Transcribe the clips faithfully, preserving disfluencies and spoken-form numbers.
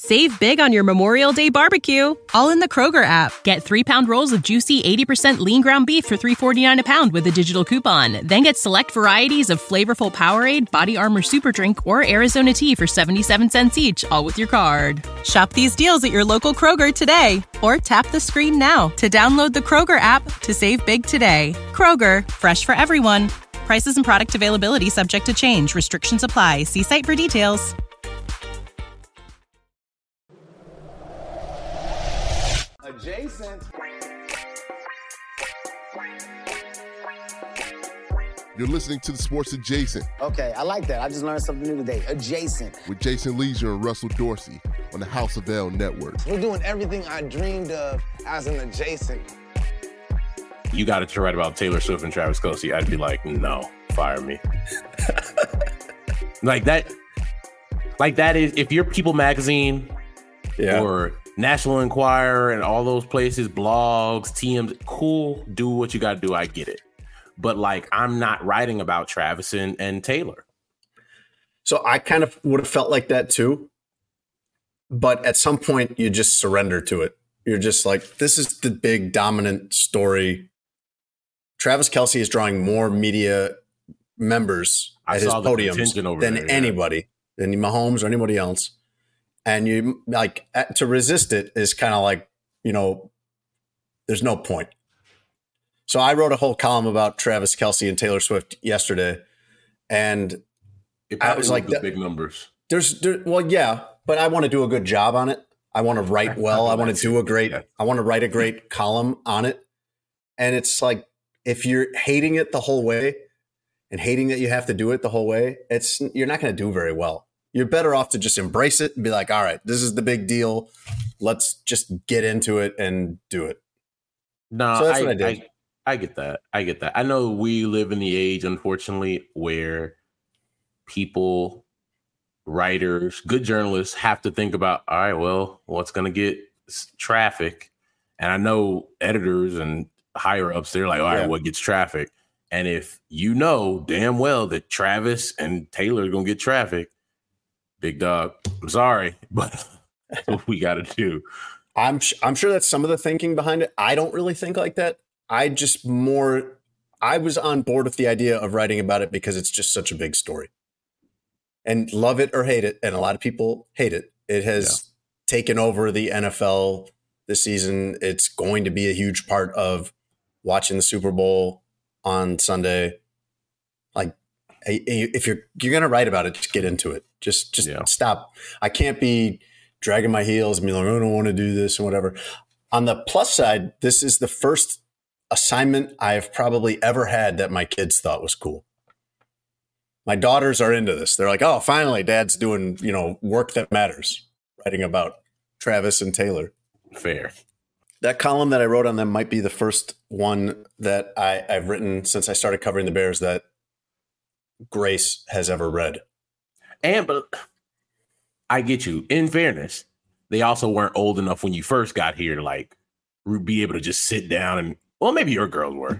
Save big on your Memorial Day barbecue, all in the Kroger app. Get three-pound rolls of juicy eighty percent lean ground beef for three forty-nine a pound with a digital coupon. Then get select varieties of flavorful Powerade, Body Armor Super Drink, or Arizona tea for seventy-seven cents each, all with your card. Shop these deals at your local Kroger today, or tap the screen now to download the Kroger app to save big today. Kroger, fresh for everyone. Prices and product availability subject to change. Restrictions apply. See site for details. Adjacent. You're listening to the Sports Adjacent. Okay, I like that. I just learned something new today. Adjacent. With Jason Leisure and Russell Dorsey on the House of L Network. We're doing everything I dreamed of as an adjacent. You got it to write about Taylor Swift and Travis Kelce. I'd be like, no, fire me. like that. Like that is, if you're People Magazine yeah. or National Enquirer and all those places, blogs, T Ms, cool, do what you got to do. I get it. But like, I'm not writing about Travis and, and Taylor. So I kind of would have felt like that too. But at some point you just surrender to it. You're just like, this is the big dominant story. Travis Kelce is drawing more media members at his podiums than there, yeah. anybody, than Mahomes or anybody else. And you like to resist it is kind of like, you know, there's no point. So I wrote a whole column about Travis Kelce and Taylor Swift yesterday, and I was like, the big numbers. There's, there, well, yeah, but I want to do a good job on it. I want to write well. I want to do a great. Yeah. I want to write a great column on it. And it's like, if you're hating it the whole way, and hating that you have to do it the whole way, it's you're not going to do very well. You're better off to just embrace it and be like, all right, this is the big deal. Let's just get into it and do it. No, so that's I, what I did. I, I get that. I get that. I know we live in the age, unfortunately, where people, writers, good journalists have to think about, all right, well, what's going to get traffic? And I know editors and higher ups, they're like, all right, yeah. what gets traffic? And if you know damn well that Travis and Taylor are going to get traffic, big dog, I'm sorry, but that's what we got to do. I'm I'm sure that's some of the thinking behind it. I don't really think like that. I just more, I was on board with the idea of writing about it because it's just such a big story. And love it or hate it, and a lot of people hate it. It has yeah. taken over the N F L this season. It's going to be a huge part of watching the Super Bowl on Sunday. Like, if you're you're gonna write about it, just get into it. Just just yeah. stop. I can't be dragging my heels and be like, I don't want to do this and whatever. On the plus side, this is the first assignment I've probably ever had that my kids thought was cool. My daughters are into this. They're like, oh, finally, Dad's doing, you know, work that matters, writing about Travis and Taylor. Fair. That column that I wrote on them might be the first one that I, I've written since I started covering the Bears that Grace has ever read. And, but I get you. In fairness, they also weren't old enough when you first got here to like be able to just sit down and, well, maybe your girls were,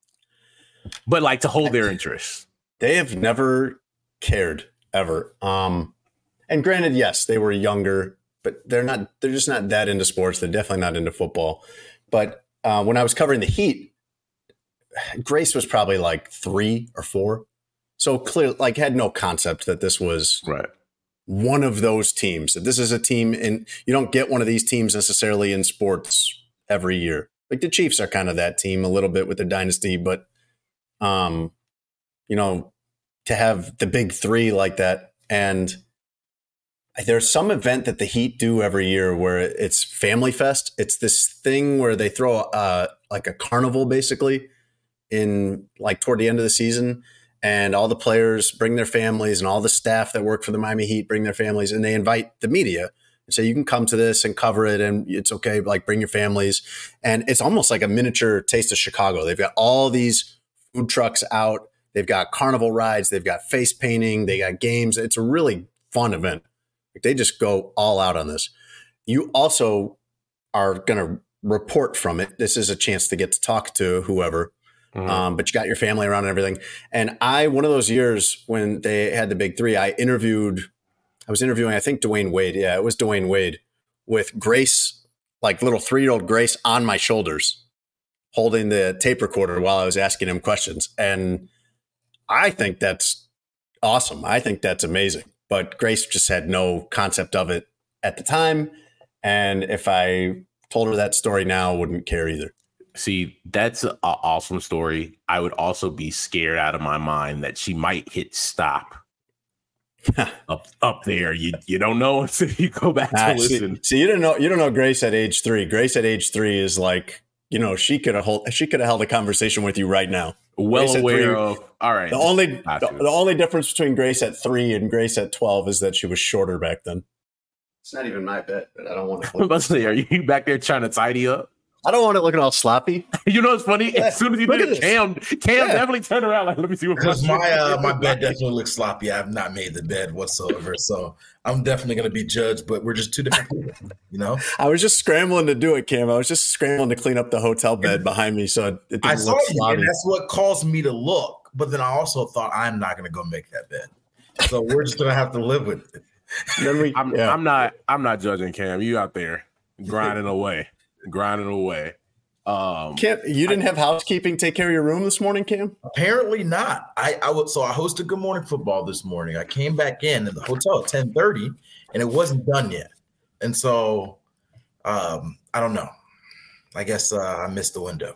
but like to hold their interest. They have never cared ever. Um, and granted, yes, they were younger, but they're not, they're just not that into sports. They're definitely not into football. But uh, when I was covering the Heat, Grace was probably like three or four. So clear, like had no concept that this was right. one of those teams, that this is a team, and you don't get one of these teams necessarily in sports every year. Like the Chiefs are kind of that team a little bit with their dynasty, but um, you know, to have the big three like that. And there's some event that the Heat do every year where it's Family Fest. It's this thing where they throw uh, like a carnival basically in like toward the end of the season. And all the players bring their families, and all the staff that work for the Miami Heat bring their families, and they invite the media and say, you can come to this and cover it, and it's okay, like bring your families. And it's almost like a miniature Taste of Chicago. They've got all these food trucks out. They've got carnival rides. They've got face painting. They got games. It's a really fun event. They just go all out on this. You also are going to report from it. This is a chance to get to talk to whoever. Mm-hmm. Um, but you got your family around and everything. And I, one of those years when they had the big three, I interviewed I was interviewing, I think Dwayne Wade. Yeah, it was Dwayne Wade with Grace, like little three-year-old Grace on my shoulders, holding the tape recorder while I was asking him questions. And I think that's awesome. I think that's amazing. But Grace just had no concept of it at the time. And if I told her that story now, I wouldn't care either. See, that's an awesome story. I would also be scared out of my mind that she might hit stop up up there. You you don't know until you go back to ah, listen. See, see, you don't know you don't know Grace at age three. Grace at age three is like, you know, she could have hold, she could have held a conversation with you right now. Well Grace aware three, of all right. The only the, the only difference between Grace at three and Grace at twelve is that she was shorter back then. It's not even my bet, but I don't want to. Let's say, are you back there trying to tidy up? I don't want it looking all sloppy. You know what's funny? Yeah, as soon as you did it, Cam, Cam yeah. definitely turned around like, let me see what. Because my uh, my bed definitely looks sloppy. I have not made the bed whatsoever, so I'm definitely going to be judged. But we're just two different people, you know. I was just scrambling to do it, Cam. I was just scrambling to clean up the hotel bed behind me, so it didn't I saw look you, sloppy. And that's what caused me to look. But then I also thought I'm not going to go make that bed, so we're just going to have to live with it. Then we, I'm, yeah. I'm not. I'm not judging Cam. You out there grinding away, grinding away. Um, Cam, you didn't I, have housekeeping take care of your room this morning, Cam? Apparently not. I, I would, so I hosted Good Morning Football this morning. I came back in in the hotel at ten thirty, and it wasn't done yet. And so, um, I don't know. I guess uh, I missed the window.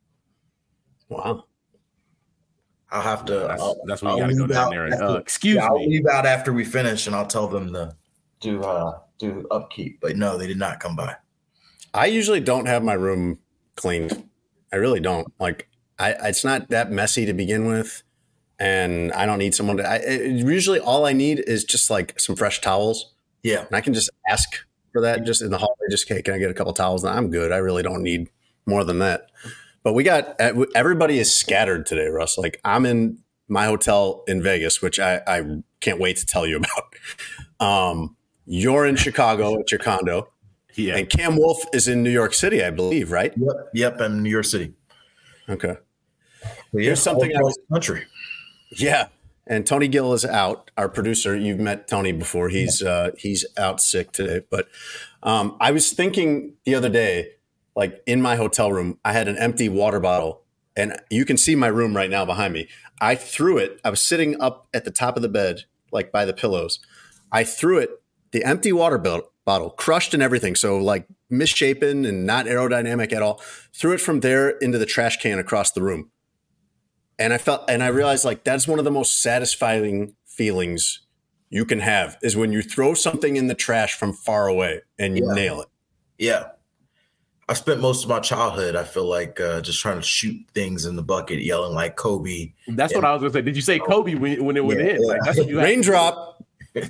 Wow. I'll have to. That's, I'll, that's when you got to go down there and uh, excuse yeah, me. I'll me. leave out after we finish, and I'll tell them to do uh, do upkeep. But no, they did not come by. I usually don't have my room cleaned. I really don't. Like, I it's not that messy to begin with, and I don't need someone to. I, it, usually, all I need is just like some fresh towels. Yeah, and I can just ask for that just in the hallway. Just hey, can I get a couple towels? And I'm good. I really don't need more than that. But we got everybody is scattered today, Russ. Like I'm in my hotel in Vegas, which I, I can't wait to tell you about. Um, you're in Chicago at your condo. Yeah. And Cam Wolf is in New York City, I believe, right? Yep. Yep. I'm in New York City. Okay. Well, yeah, Here's something I was, country. Yeah. And Tony Gill is out, our producer. You've met Tony before. He's yeah. uh, he's out sick today. But um, I was thinking the other day, like in my hotel room, I had an empty water bottle, and you can see my room right now behind me. I threw it. I was sitting up at the top of the bed, like by the pillows. I threw it, the empty water bottle, crushed and everything. So like misshapen and not aerodynamic at all. Threw it from there into the trash can across the room. And I felt, and I realized like that's one of the most satisfying feelings you can have is when you throw something in the trash from far away and you yeah. nail it. Yeah. I spent most of my childhood, I feel like, uh, just trying to shoot things in the bucket, yelling like Kobe. That's and, what I was going to say. Did you say Kobe when, when it went yeah, in? Yeah. Like, that's what you Raindrop.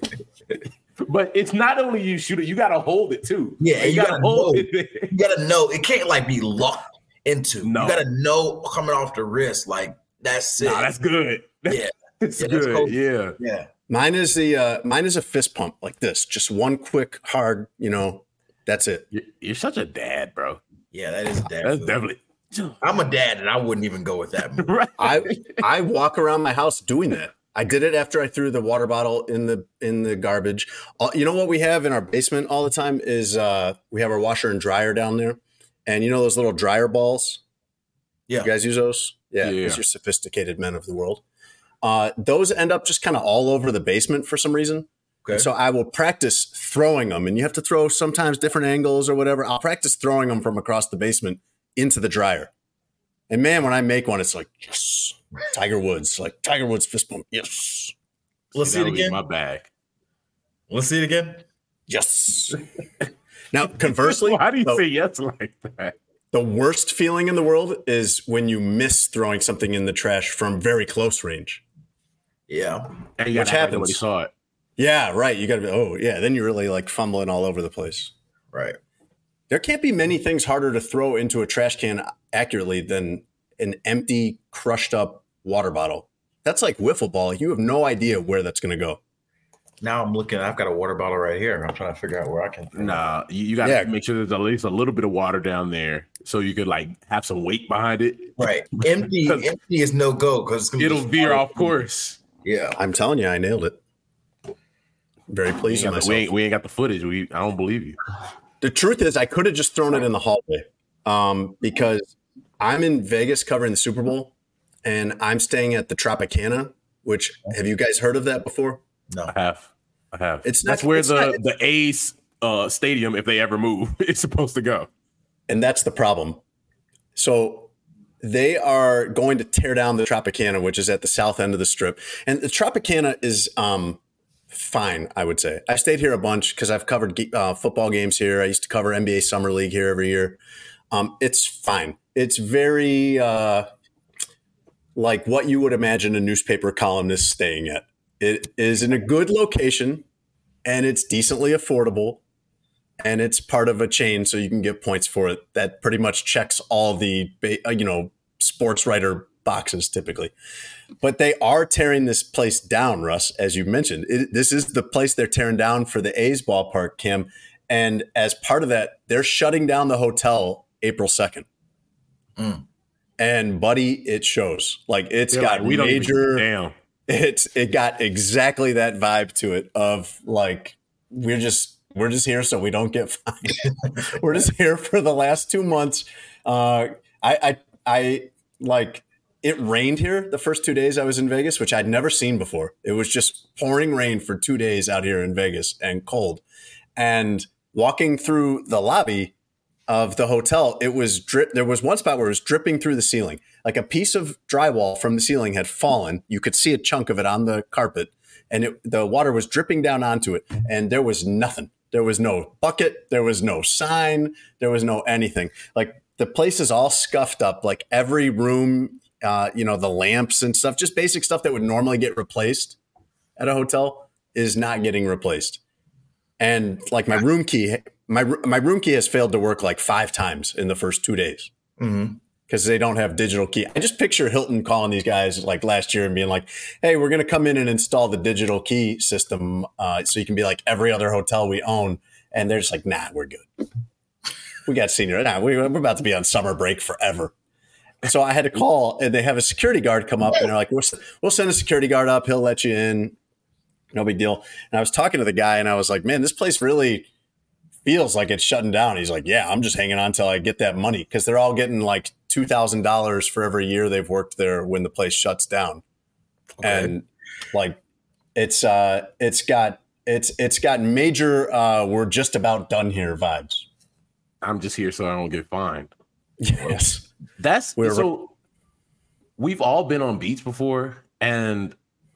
But it's not only you shoot it, you got to hold it too. Yeah, you, you got to hold it. You got to know. It can't like be locked into. No. You got to know coming off the wrist, like that's it. Nah, that's good. Yeah. It's yeah, good. Yeah. Yeah. Mine is the uh, mine is a fist pump like this. Just one quick, hard, you know, that's it. You're, you're such a dad, bro. Yeah, that is a dad. That's food. Definitely. I'm a dad, and I wouldn't even go with that. Right. I I walk around my house doing that. I did it after I threw the water bottle in the in the garbage. Uh, you know what we have in our basement all the time is uh, we have our washer and dryer down there, and you know those little dryer balls. Yeah, you guys use those. Yeah, because yeah. you're sophisticated men of the world. Uh, those end up just kind of all over the basement for some reason. Okay. So I will practice throwing them, and you have to throw sometimes different angles or whatever. I'll practice throwing them from across the basement into the dryer. And man, when I make one, it's like, yes, Tiger Woods, like Tiger Woods fist pump. Yes. Let's see it again. My bag. Let's see it again. Yes. Now, conversely, why do you the, say yes like that? The worst feeling in the world is when you miss throwing something in the trash from very close range. Yeah. And you Which happens. Nobody saw it. Yeah, right. You got to be, oh, yeah. Then you're really like fumbling all over the place. Right. There can't be many things harder to throw into a trash can accurately than an empty, crushed up water bottle. That's like wiffle ball. You have no idea where that's going to go. Now I'm looking, I've got a water bottle right here. I'm trying to figure out where I can. Nah, you, you got to yeah. make sure there's at least a little bit of water down there so you could like have some weight behind it. Right. Empty, empty is no go because it'll veer off course. Yeah. I'm telling you, I nailed it. very pleased with myself. We ain't, we ain't got the footage. We I don't believe you. The truth is, I could have just thrown it in the hallway um, because I'm in Vegas covering the Super Bowl, and I'm staying at the Tropicana. Which have you guys heard of that before? No, I have. I have. It's not, that's where it's the not, the A's uh, stadium, if they ever move, is supposed to go. And that's the problem. So they are going to tear down the Tropicana, which is at the south end of the Strip. And the Tropicana is um, fine, I would say. I stayed here a bunch because I've covered uh, football games here. I used to cover N B A Summer League here every year. Um, it's fine. It's very uh, like what you would imagine a newspaper columnist staying at. It is in a good location, and it's decently affordable. And it's part of a chain, so you can get points for it. That pretty much checks all the, you know, sports writer boxes typically. But they are tearing this place down, Russ, as you mentioned. It, this is the place they're tearing down for the A's ballpark, Kim. And as part of that, they're shutting down the hotel April second. Mm. And, buddy, it shows. Like, it's They're got like, we major – damn. It's it got exactly that vibe to it of, like, we're just – We're just here so we don't get fined. We're just here for the last two months. Uh, I, I, I like it rained here the first two days I was in Vegas, which I'd never seen before. It was just pouring rain for two days out here in Vegas and cold. And walking through the lobby of the hotel, it was drip. There was one spot where it was dripping through the ceiling, like a piece of drywall from the ceiling had fallen. You could see a chunk of it on the carpet, and it, the water was dripping down onto it, and there was nothing. There was no bucket. There was no sign. There was no anything. Like the place is all scuffed up. Like every room, uh, you know, the lamps and stuff, just basic stuff that would normally get replaced at a hotel is not getting replaced. And like my room key, my my room key has failed to work like five times in the first two days. Mm-hmm. Because they don't have digital key. I just picture Hilton calling these guys like last year and being like, hey, we're going to come in and install the digital key system uh, so you can be like every other hotel we own. And they're just like, nah, we're good. We got senior. Nah, we, we're about to be on summer break forever. So I had to call, and they have a security guard come up, and they're like, we'll, we'll send a security guard up. He'll let you in. No big deal. And I was talking to the guy, and I was like, man, this place really feels like it's shutting down. He's like, yeah, I'm just hanging on till I get that money, because they're all getting like two thousand dollars for every year they've worked there when the place shuts down. Okay. And like, it's, uh, it's got, it's, it's got major, uh, we're just about done here vibes. I'm just here so I don't get fined. Yes. That's we're, so we've all been on beach before and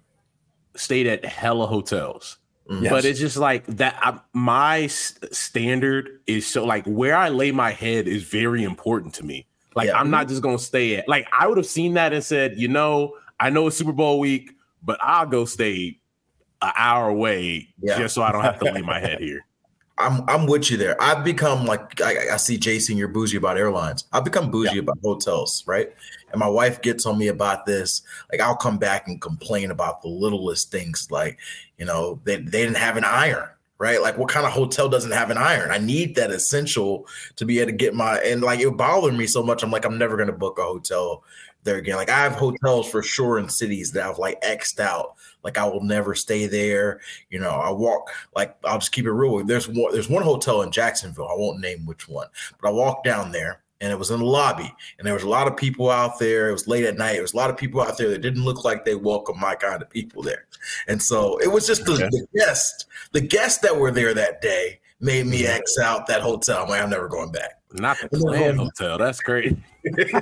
stayed at hella hotels. Yes. But it's just like that. I, my st- standard is so like where I lay my head is very important to me. Like, yeah. I'm not just going to stay at, like, I would have seen that and said, you know, I know it's Super Bowl week, but I'll go stay an hour away yeah. just so I don't have to lay my head here. I'm I'm with you there. I've become like, I, I see Jason, you're bougie about airlines. I've become bougie yeah. about hotels, right? And my wife gets on me about this. Like, I'll come back and complain about the littlest things. Like, you know, they, they didn't have an iron. Right? Like, what kind of hotel doesn't have an iron? I need that essential to be able to get my, and like, it bothered me so much. I'm like, I'm never going to book a hotel there again. Like, I have hotels for sure in cities that I've like X'd out. Like, I will never stay there. You know, I walk, like, I'll just keep it real. There's one, there's one hotel in Jacksonville. I won't name which one, but I walked down there. And it was in the lobby, and there was a lot of people out there. It was late at night. There was a lot of people out there that didn't look like they welcomed my kind of people there. And so it was just the, okay. the guests, the guests that were there that day made me X out that hotel. I'm like, I'm never going back. Not the Clan Hotel. That's great. it, it,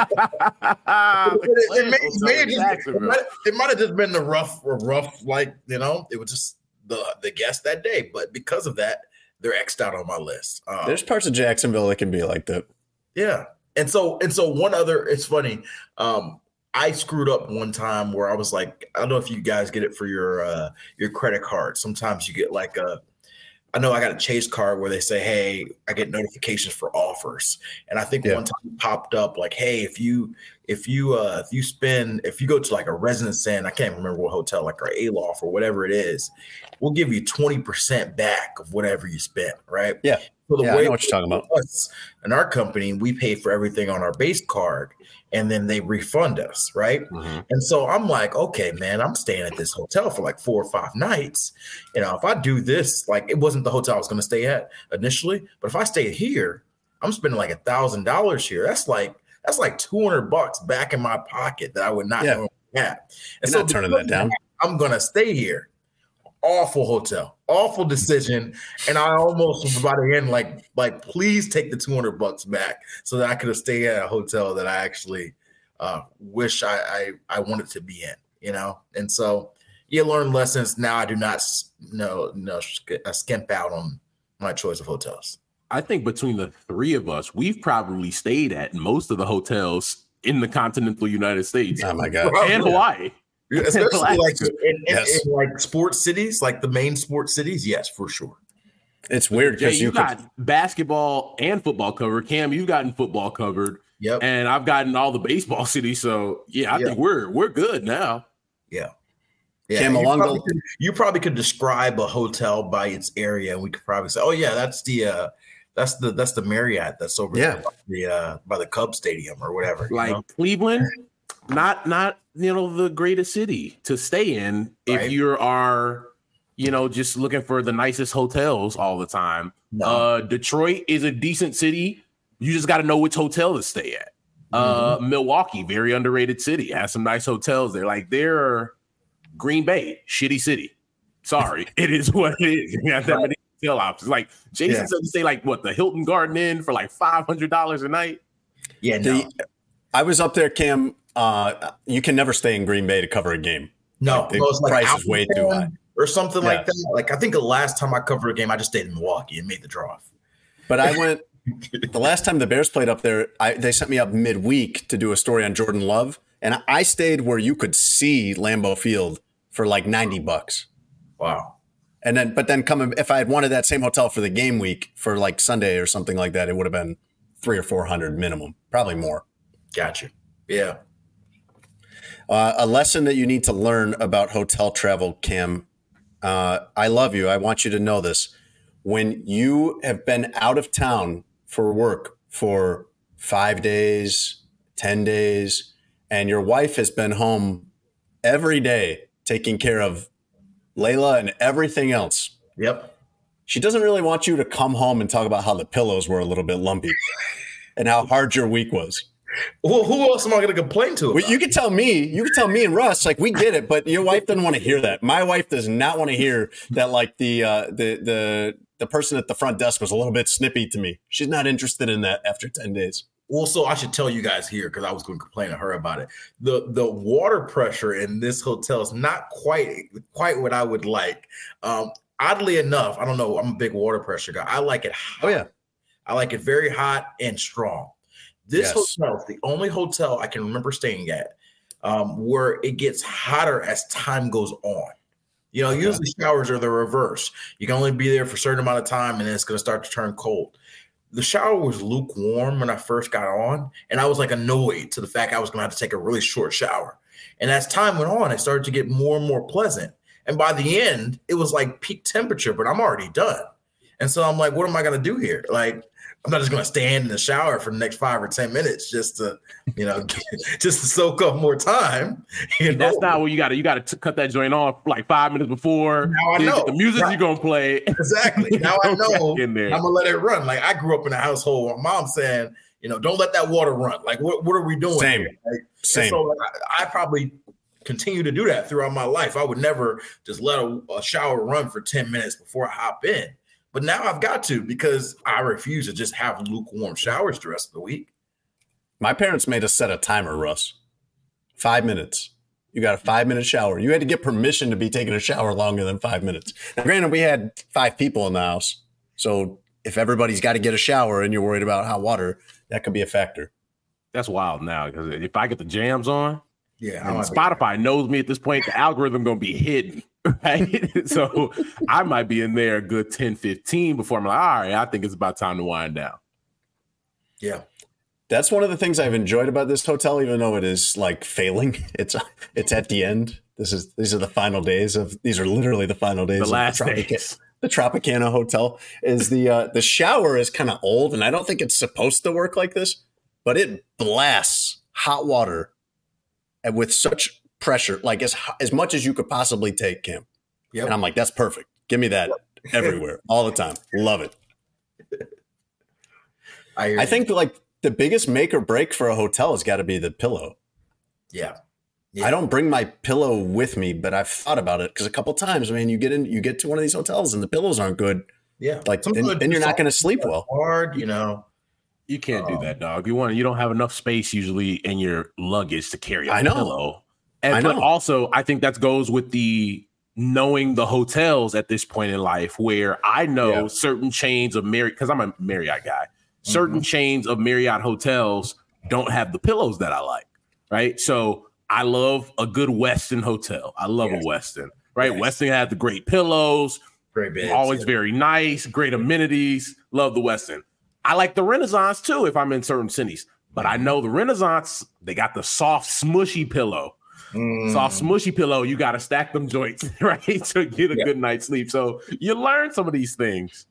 it, may, may just, it, might, it might have just been the rough, rough, like, you know, it was just the, the guests that day. But because of that, they're X'd out on my list. Um, There's parts of Jacksonville that can be like that. Yeah. And so, and so one other, it's funny. Um, I screwed up one time where I was like, I don't know if you guys get it for your, uh, your credit card. Sometimes you get like a, I know I got a Chase card where they say, hey, I get notifications for offers. And I think yeah. one time it popped up like, hey, if you, if you, uh, if you spend, if you go to like a Residence Inn, I can't remember what hotel, like our Aloft or whatever it is, we'll give you twenty percent back of whatever you spent. Right. Yeah. So the yeah, way I know what you're talking about. Us, in our company, we pay for everything on our base card. and then they refund us, right? Mm-hmm. And so I'm like, okay, man, I'm staying at this hotel for like four or five nights. You know, if I do this, like it wasn't the hotel I was going to stay at initially, but if I stay here, I'm spending like a thousand dollars here. That's like that's like two hundred bucks back in my pocket that I would not yeah. have. And You're so not turning that down. I'm going to stay here. Awful hotel, awful decision. And I almost was about to end like, like, please take the two hundred bucks back so that I could have stayed at a hotel that I actually uh, wish I, I, I wanted to be in, you know? And so you learn lessons. Now I do not no, no, skimp out on my choice of hotels. I think between the three of us, we've probably stayed at most of the hotels in the continental United States. Oh my God. And Hawaii. Especially like in, in, yes. in like sports cities, like the main sports cities. Yes, for sure. It's weird because you, you got could... basketball and football covered. Cam, you've gotten football covered. Yep. And I've gotten all the baseball cities. So yeah, I yep. think we're we're good now. Yeah. Yeah. Cam, you, along probably the... could, you probably could describe a hotel by its area, and we could probably say, "Oh yeah, that's the uh, that's the that's the Marriott that's over yeah. there by the uh, by the Cubs Stadium or whatever." Like you know? Cleveland. Not, not you know, the greatest city to stay in if right. you are, you know, just looking for the nicest hotels all the time. No. Uh, Detroit is a decent city. You just got to know which hotel to stay at. Mm-hmm. Uh, Milwaukee, very underrated city, has some nice hotels there. Like they're Green Bay, shitty city. Sorry, it is what it is. You have that many hotel options. Like Jason yeah. said, to stay like what the Hilton Garden Inn for like five hundred dollars a night. Yeah, no. The, I was up there, Cam. Uh, you can never stay in Green Bay to cover a game. No, like, the no, it's like price is way too high, or something yeah. like that. Like I think the last time I covered a game, I just stayed in Milwaukee and made the draw. But I went the last time the Bears played up there. I, they sent me up midweek to do a story on Jordan Love, and I stayed where you could see Lambeau Field for like ninety bucks. Wow. And then, but then coming, if I had wanted that same hotel for the game week for like Sunday or something like that, it would have been three or four hundred minimum, probably more. Gotcha. Yeah. Uh, a lesson that you need to learn about hotel travel, Cam. Uh, I love you. I want you to know this. When you have been out of town for work for five days, ten days, and your wife has been home every day taking care of Layla and everything else. Yep. She doesn't really want you to come home and talk about how the pillows were a little bit lumpy and how hard your week was. Well, who else am I going to complain to? Well, you can tell me, you can tell me and Russ, like we get it, but your wife doesn't want to hear that. My wife does not want to hear that. Like the uh, the the the person at the front desk was a little bit snippy to me. She's not interested in that after ten days. Well, so I should tell you guys here because I was going to complain to her about it. The the water pressure in this hotel is not quite quite what I would like. Um, oddly enough, I don't know. I'm a big water pressure guy. I like it hot. Oh yeah, I like it very hot and strong. This yes. hotel is the only hotel I can remember staying at um, where it gets hotter as time goes on. You know, okay. Usually showers are the reverse. You can only be there for a certain amount of time and then it's going to start to turn cold. The shower was lukewarm when I first got on, and I was like annoyed to the fact I was going to have to take a really short shower. And as time went on, it started to get more and more pleasant. And by the end, it was like peak temperature, but I'm already done. And so I'm like, what am I going to do here? Like, I'm not just going to stand in the shower for the next five or ten minutes just to, you know, just to soak up more time. You know? That's not what you got to, you got to cut that joint off like five minutes before. Now I know. The music right. you're going to play. Exactly. Now I know I'm going to let it run. Like I grew up in a household where mom saying, you know, don't let that water run. Like what, what are we doing? Same. Here? Like, Same. So I, I probably continue to do that throughout my life. I would never just let a, a shower run for ten minutes before I hop in. But now I've got to because I refuse to just have lukewarm showers the rest of the week. My parents made us set a timer, Russ. Five minutes. You got a five-minute shower. You had to get permission to be taking a shower longer than five minutes. Now, granted, we had five people in the house. So if everybody's got to get a shower and you're worried about hot water, that could be a factor. That's wild now because if I get the jams on, yeah, and Spotify knows me at this point, the algorithm going to be hidden. Right. So I might be in there a good ten, fifteen before I'm like, all right, I think it's about time to wind down. Yeah. That's one of the things I've enjoyed about this hotel, even though it is like failing. It's it's at the end. This is these are the final days of these are literally the final days the of last the Tropicana, days. The Tropicana Hotel is the uh, the shower is kind of old, and I don't think it's supposed to work like this, but it blasts hot water and with such pressure, like as as much as you could possibly take, Cam. Yep. And I'm like, that's perfect. Give me that everywhere, all the time. Love it. I, I think like the biggest make or break for a hotel has got to be the pillow. Yeah. yeah. I don't bring my pillow with me, but I've thought about it because a couple times, man, you get in, you get to one of these hotels and the pillows aren't good. Yeah. Like then, then you're not going to sleep well. Hard, you know. You can't um, do that, dog. You want you don't have enough space usually in your luggage to carry a I know. pillow. And I know. But also, I think that goes with the knowing the hotels at this point in life, where I know yeah. certain chains of Marriott, because I'm a Marriott guy. Certain mm-hmm. chains of Marriott hotels don't have the pillows that I like, right? So I love a good Westin hotel. I love yes. a Westin, right? Yes. Westin has the great pillows, great beds, always yeah. very nice, great amenities. Love the Westin. I like the Renaissance too if I'm in certain cities, but I know the Renaissance, they got the soft, smushy pillow. Mm. Soft, smushy pillow. You got to stack them joints, right, to get a yeah. good night's sleep. So you learn some of these things.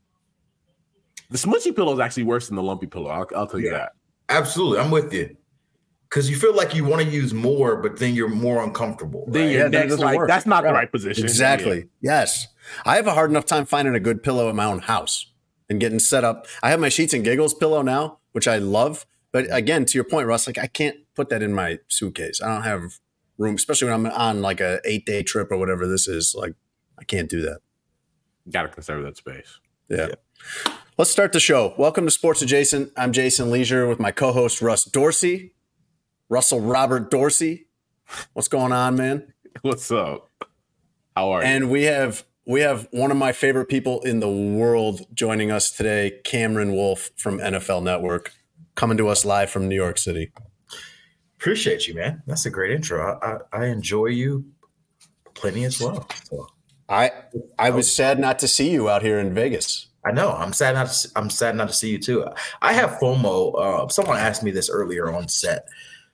The smushy pillow is actually worse than the lumpy pillow. I'll, I'll tell you yeah. that. Absolutely. I'm with you. Because you feel like you want to use more, but then you're more uncomfortable. Right? Then your yeah, neck's like, work. That's not right. the right position. Exactly. Yeah. Yes. I have a hard enough time finding a good pillow at my own house and getting set up. I have my Sheets and Giggles pillow now, which I love. But again, to your point, Russ, like I can't put that in my suitcase. I don't have room, especially when I'm on like a eight day trip or whatever this is. Like I can't do that. Got to conserve that space. Yeah. yeah. Let's start the show. Welcome to Sports Adjacent. I'm Jason Leisure with my co-host Russ Dorsey, Russell Robert Dorsey. What's going on, man? What's up? How are you? And we have we have one of my favorite people in the world joining us today, Cameron Wolfe from N F L Network, coming to us live from New York City. Appreciate you, man. That's a great intro. I, I, I enjoy you plenty as well. So. I I was sad not to see you out here in Vegas. I know. I'm sad not to, I'm sad not to see you too. I have FOMO. Uh, someone asked me this earlier on set.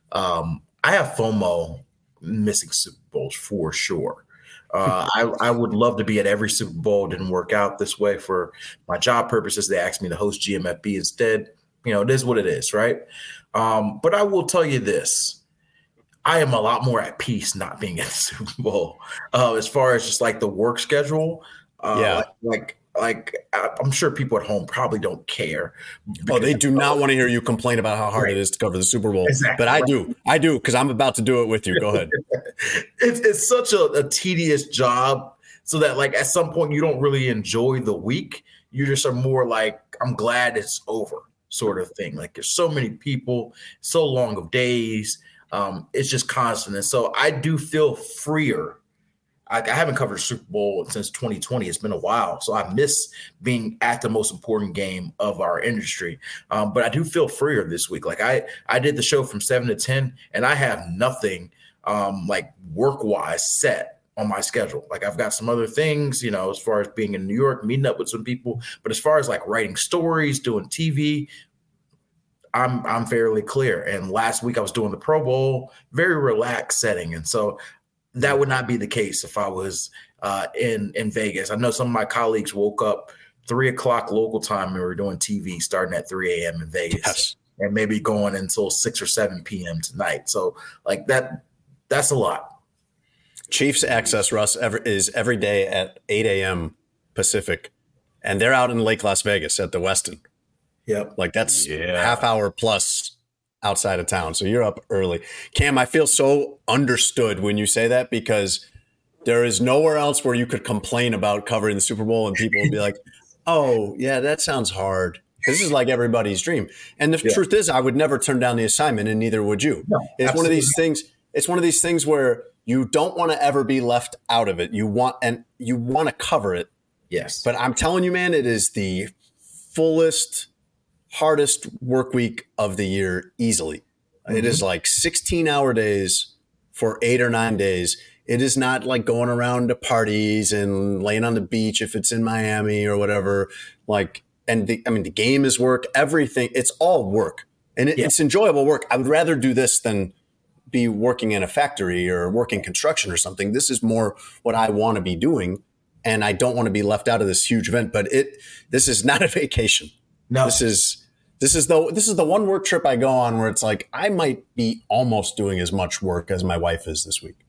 Um, I have FOMO missing Super Bowls for sure. Uh, I, I would love to be at every Super Bowl. It didn't work out this way for my job purposes. They asked me to host G M F B instead. You know, it is what it is, right? Um, but I will tell you this. I am a lot more at peace not being at the Super Bowl. Uh, as far as just like the work schedule. Uh, yeah. Like, like Like, I'm sure people at home probably don't care. Oh, they do not want to hear you complain about how hard right. it is to cover the Super Bowl. Exactly. But I right. do. I do because I'm about to do it with you. Go ahead. it's, it's such a, a tedious job so that, like, at some point you don't really enjoy the week. You just are more like, I'm glad it's over sort of thing. Like, there's so many people, so long of days. Um, it's just constant. And so I do feel freer. I haven't covered a Super Bowl since twenty twenty. It's been a while. So I miss being at the most important game of our industry. Um, but I do feel freer this week. Like I, I did the show from seven to ten, and I have nothing um, like work-wise set on my schedule. Like I've got some other things, you know, as far as being in New York, meeting up with some people. But as far as like writing stories, doing T V, I'm I'm fairly clear. And last week I was doing the Pro Bowl, very relaxed setting. And so that would not be the case if I was uh, in, in Vegas. I know some of my colleagues woke up three o'clock local time and we were doing T V starting at three a.m. in Vegas yes. and maybe going until six or seven p.m. tonight. So like that, that's a lot. Chiefs access, Russ, every, is every day at eight a.m. Pacific, and they're out in Lake Las Vegas at the Westin. Yep. Like that's yeah. half hour plus outside of town. So you're up early. Cam, I feel so understood when you say that because there is nowhere else where you could complain about covering the Super Bowl and people would be like, oh, yeah, that sounds hard. This is like everybody's dream. And the yeah. truth is I would never turn down the assignment and neither would you. No, it's absolutely. one of these things. It's one of these things where you don't want to ever be left out of it. You want and you want to cover it. Yes. But I'm telling you, man, it is the fullest hardest work week of the year easily. Mm-hmm. It is like sixteen hour days for eight or nine days. It is not like going around to parties and laying on the beach if it's in Miami or whatever. Like, and the, I mean, the game is work, everything. It's all work and it, yeah. it's enjoyable work. I would rather do this than be working in a factory or working construction or something. This is more what I want to be doing. And I don't want to be left out of this huge event, but it, this is not a vacation. No, this is, This is the this is the one work trip I go on where it's like I might be almost doing as much work as my wife is this week.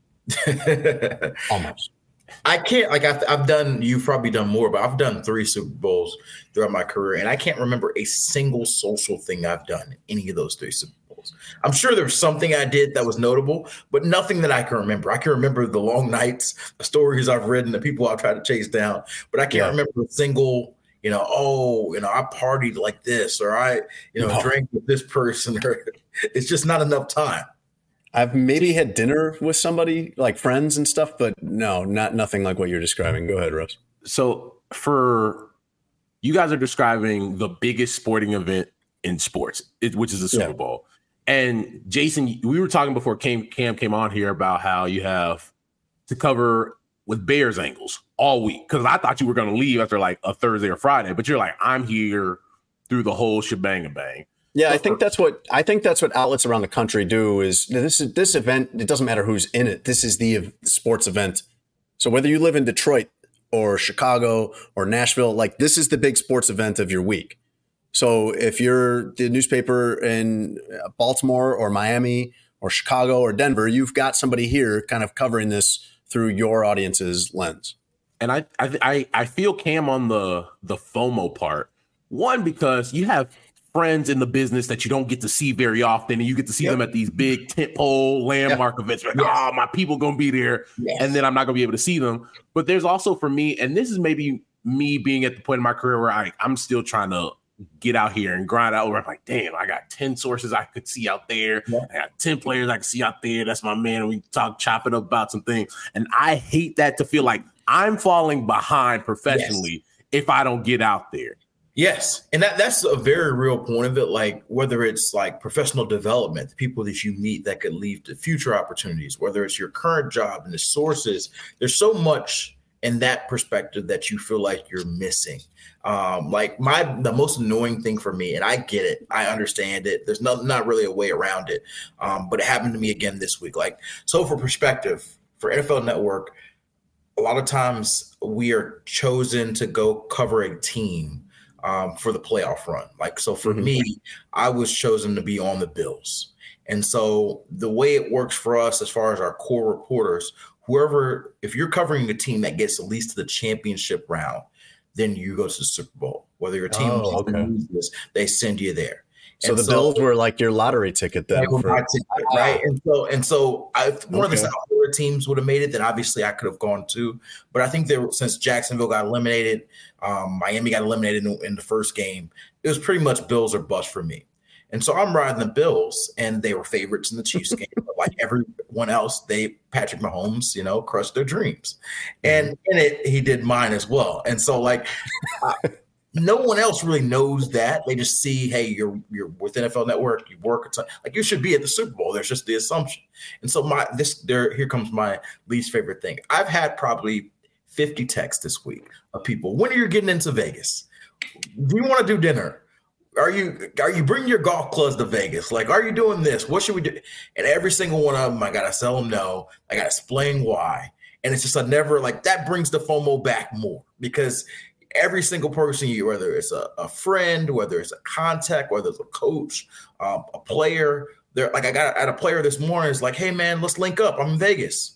Almost. I can't like I've, I've done. You've probably done more, but I've done three Super Bowls throughout my career, and I can't remember a single social thing I've done in any of those three Super Bowls. I'm sure there was something I did that was notable, but nothing that I can remember. I can remember the long nights, the stories I've read, and the people I've tried to chase down, but I can't yeah. remember a single. You know, oh, you know, I partied like this, or I, you know, no. drank with this person, or it's just not enough time. I've maybe had dinner with somebody, like friends and stuff, but no, not nothing like what you're describing. Go ahead, Russ. So for you guys are describing the biggest sporting event in sports, which is the Super yeah. Bowl. And Jason, we were talking before Cam, Cam came on here about how you have to cover with Bears angles all week. Because I thought you were going to leave after like a Thursday or Friday, but you're like, I'm here through the whole shebang and bang. Yeah, I think that's what I think that's what outlets around the country do is this is this event. It doesn't matter who's in it. This is the sports event. So whether you live in Detroit or Chicago or Nashville, like this is the big sports event of your week. So if you're the newspaper in Baltimore or Miami or Chicago or Denver, you've got somebody here kind of covering this through your audience's lens. And I I I feel Cam on the the FOMO part. One, because you have friends in the business that you don't get to see very often, and you get to see yep. them at these big tentpole landmark yep. events. Like, yes. oh, my people gonna be there, yes. and then I'm not gonna be able to see them. But there's also for me, and this is maybe me being at the point in my career where I, I'm still trying to get out here and grind out. Where I'm like, damn, I got ten sources I could see out there. Yep. I got ten players I can see out there. That's my man. We talk, chop it up about some things, and I hate that to feel like I'm falling behind professionally yes. if I don't get out there. Yes. And that, that's a very real point of it. Like whether it's like professional development, the people that you meet that could lead to future opportunities, whether it's your current job and the sources, there's so much in that perspective that you feel like you're missing. Um, like my, the most annoying thing for me, and I get it, I understand it. There's not, not really a way around it. Um, but it happened to me again this week. Like, so for perspective for N F L Network, a lot of times we are chosen to go cover a team Um, for the playoff run. Like, so for mm-hmm. me, I was chosen to be on the Bills. And so the way it works for us, as far as our core reporters, whoever, if you're covering a team that gets at least to the championship round, then you go to the Super Bowl. Whether your team oh, okay. loses, they send you there. So and the so, Bills were like your lottery ticket then. For, my ticket, right? And so, and so I, one okay. of the South Florida teams would have made it, then obviously I could have gone too. But I think there, since Jacksonville got eliminated, um, Miami got eliminated in, in the first game, it was pretty much Bills or bust for me. And so I'm riding the Bills, and they were favorites in the Chiefs game. But like everyone else, they Patrick Mahomes, you know, crushed their dreams. And in it, he did mine as well. And so like I, no one else really knows that. They just see, hey, you're you're with N F L Network, you work a ton. Like you should be at the Super Bowl. There's just the assumption. And so my this there here comes my least favorite thing. I've had probably fifty texts this week of people. When are you getting into Vegas? Do you want to do dinner? Are you are you bringing your golf clubs to Vegas? Like, are you doing this? What should we do? And every single one of them, I gotta tell them no. I gotta explain why. And it's just a never like that brings the FOMO back more because every single person, you whether it's a, a friend, whether it's a contact, whether it's a coach, um, a player, they're like I got at a player this morning. It's like, hey man, let's link up. I'm in Vegas.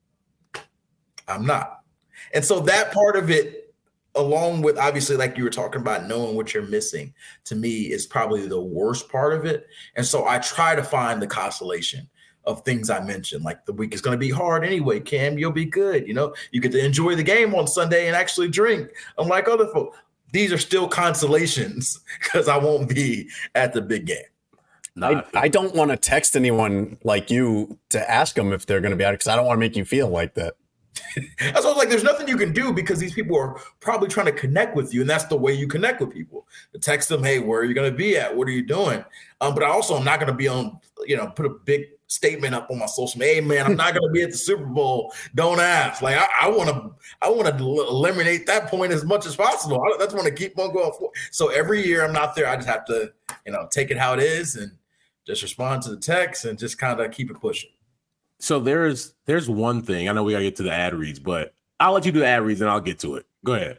I'm not, and so that part of it, along with obviously like you were talking about knowing what you're missing, to me is probably the worst part of it. And so I try to find the consolation of things I mentioned, like the week is going to be hard anyway. Cam, you'll be good. You know, you get to enjoy the game on Sunday and actually drink. Unlike other folks, these are still consolations because I won't be at the big game. No, I, I don't want to text anyone like you to ask them if they're going to be out because I don't want to make you feel like that. That's why I was like, there's nothing you can do because these people are probably trying to connect with you. And that's the way you connect with people. To text them, hey, where are you going to be at? What are you doing? Um, but I also am not going to be on, you know, put a big statement up on my social media. Hey man, I'm not going to be at the Super Bowl. Don't ask. Like I want to, I want to eliminate that point as much as possible. I that's want to keep on going forward. So every year I'm not there. I just have to, you know, take it how it is and just respond to the text and just kind of keep it pushing. So there's there's one thing. I know we gotta get to the ad reads, but I'll let you do the ad reads and I'll get to it. Go ahead.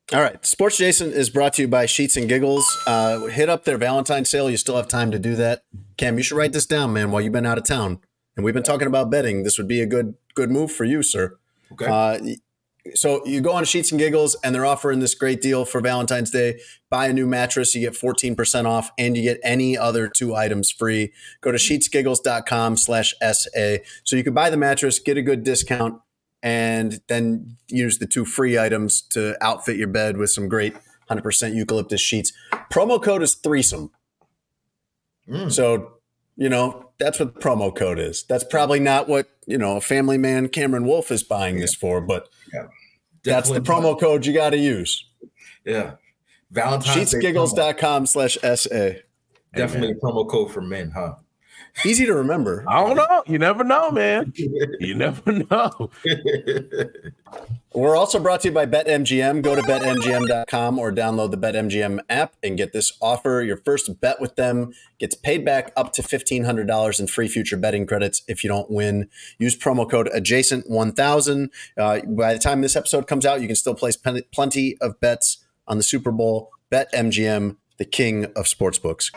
All right. Sports Jason is brought to you by Sheets and Giggles. Uh, hit up their Valentine's sale. You still have time to do that. Cam, you should write this down, man, while you've been out of town. And we've been talking about betting. This would be a good good move for you, sir. Okay. Uh, so you go on Sheets and Giggles, and they're offering this great deal for Valentine's Day. Buy a new mattress, you get fourteen percent off, and you get any other two items free. Go to sheetsgiggles.com slash SA. So you can buy the mattress, get a good discount, and then use the two free items to outfit your bed with some great one hundred percent eucalyptus sheets. Promo code is threesome. Mm. So, you know, that's what the promo code is. That's probably not what, you know, a family man Cameron Wolf is buying yeah. this for, but yeah. that's the promo code you got to use. Yeah. Valentine's Sheetsgiggles.com slash SA. Definitely Amen. A promo code for men, huh? Easy to remember. I don't know. You never know, man. You never know. We're also brought to you by BetMGM. Go to bet M G M dot com or download the BetMGM app and get this offer. Your first bet with them gets paid back up to fifteen hundred dollars in free future betting credits if you don't win. Use promo code adjacent one thousand. Uh, by the time this episode comes out, you can still place pen- plenty of bets on the Super Bowl. BetMGM, the king of sportsbooks.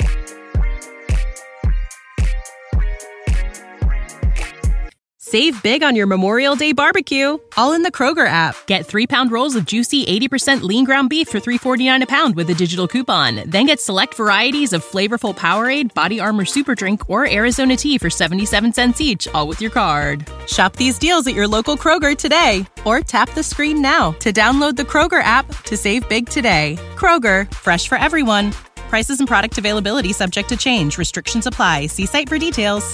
Save big on your Memorial Day barbecue, all in the Kroger app. Get three-pound rolls of juicy eighty percent lean ground beef for three forty-nine a pound with a digital coupon. Then get select varieties of flavorful Powerade, Body Armor Super Drink, or Arizona tea for seventy-seven cents each, all with your card. Shop these deals at your local Kroger today, or tap the screen now to download the Kroger app to save big today. Kroger, fresh for everyone. Prices and product availability subject to change. Restrictions apply. See site for details.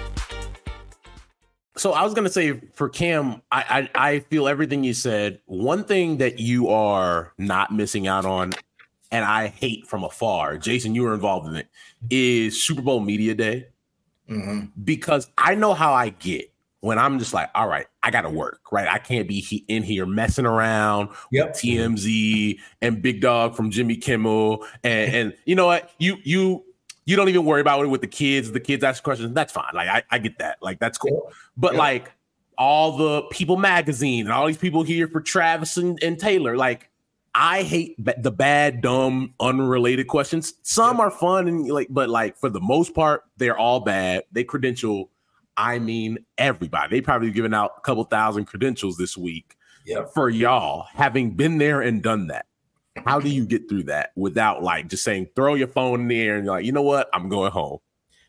So I was going to say for Cam, I, I I feel everything you said. One thing that you are not missing out on, and I hate from afar, Jason, you were involved in it, is Super Bowl Media Day. Mm-hmm. Because I know how I get when I'm just like, all right, I got to work, right? I can't be he- in here messing around yep. with T M Z and Big Dog from Jimmy Kimmel. And, and you know what? You, you, You don't even worry about it with the kids. The kids ask questions. That's fine. Like, I, I get that. Like, that's cool. But, yeah. like, all the People Magazine and all these people here for Travis and, and Taylor, like, I hate b- the bad, dumb, unrelated questions. Some yeah. are fun, and like, but, like, for the most part, they're all bad. They credential, I mean, everybody. They probably given out a couple thousand credentials this week yeah. for y'all, having been there and done that. How do you get through that without like just saying, throw your phone in the air and you're like, you know what, I'm going home?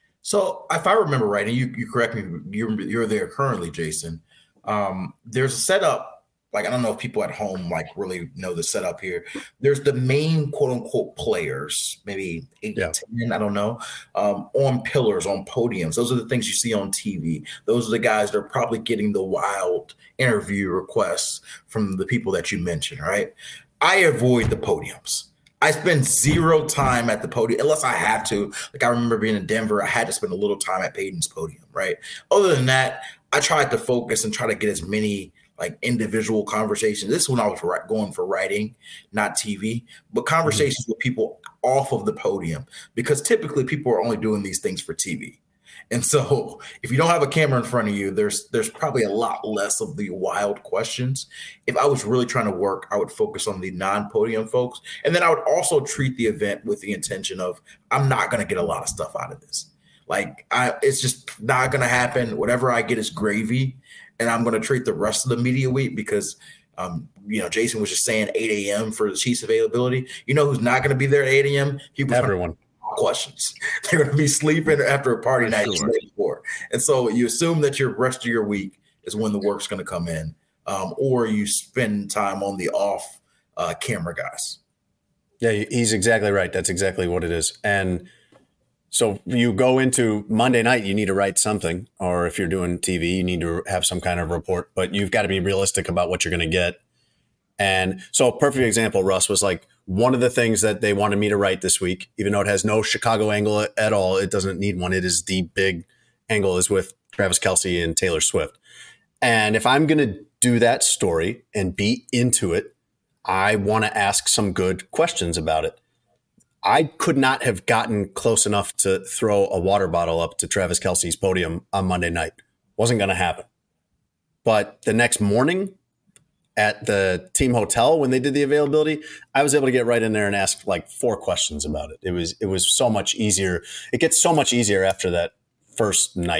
So if I remember right, and you, you correct me, you're, you're there currently, Jason. Um, there's a setup. Like, I don't know if people at home like really know the setup here. There's the main quote unquote players, maybe eight yeah. to ten, I don't know, um, on pillars, on podiums. Those are the things you see on T V. Those are the guys that are probably getting the wild interview requests from the people that you mentioned, right? I avoid the podiums. I spend zero time at the podium unless I have to. Like, I remember being in Denver, I had to spend a little time at Peyton's podium, right? Other than that, I tried to focus and try to get as many like individual conversations. This is when I was going for writing, not T V, but conversations mm-hmm. with people off of the podium, because typically people are only doing these things for T V. And so if you don't have a camera in front of you, there's there's probably a lot less of the wild questions. If I was really trying to work, I would focus on the non-podium folks. And then I would also treat the event with the intention of, I'm not going to get a lot of stuff out of this. Like, I, it's just not going to happen. Whatever I get is gravy. And I'm going to treat the rest of the media week because, um, you know, Jason was just saying eight a.m. for the Chiefs availability. You know who's not going to be there at eight a.m.? He was Everyone. Questions. They're going to be sleeping after a party night sure. before. And so you assume that your rest of your week is when the work's going to come in, um, or you spend time on the off uh, camera guys. Yeah, he's exactly right. That's exactly what it is. And so you go into Monday night, you need to write something, or if you're doing T V, you need to have some kind of report, but you've got to be realistic about what you're going to get. And so a perfect example, Russ, was like one of the things that they wanted me to write this week, even though it has no Chicago angle at all. It doesn't need one. It is the big angle is with Travis Kelce and Taylor Swift. And if I'm going to do that story and be into it, I want to ask some good questions about it. I could not have gotten close enough to throw a water bottle up to Travis Kelce's podium on Monday night. Wasn't going to happen. But the next morning, at the team hotel when they did the availability, I was able to get right in there and ask like four questions about it. It was it was so much easier. It gets so much easier after that first night.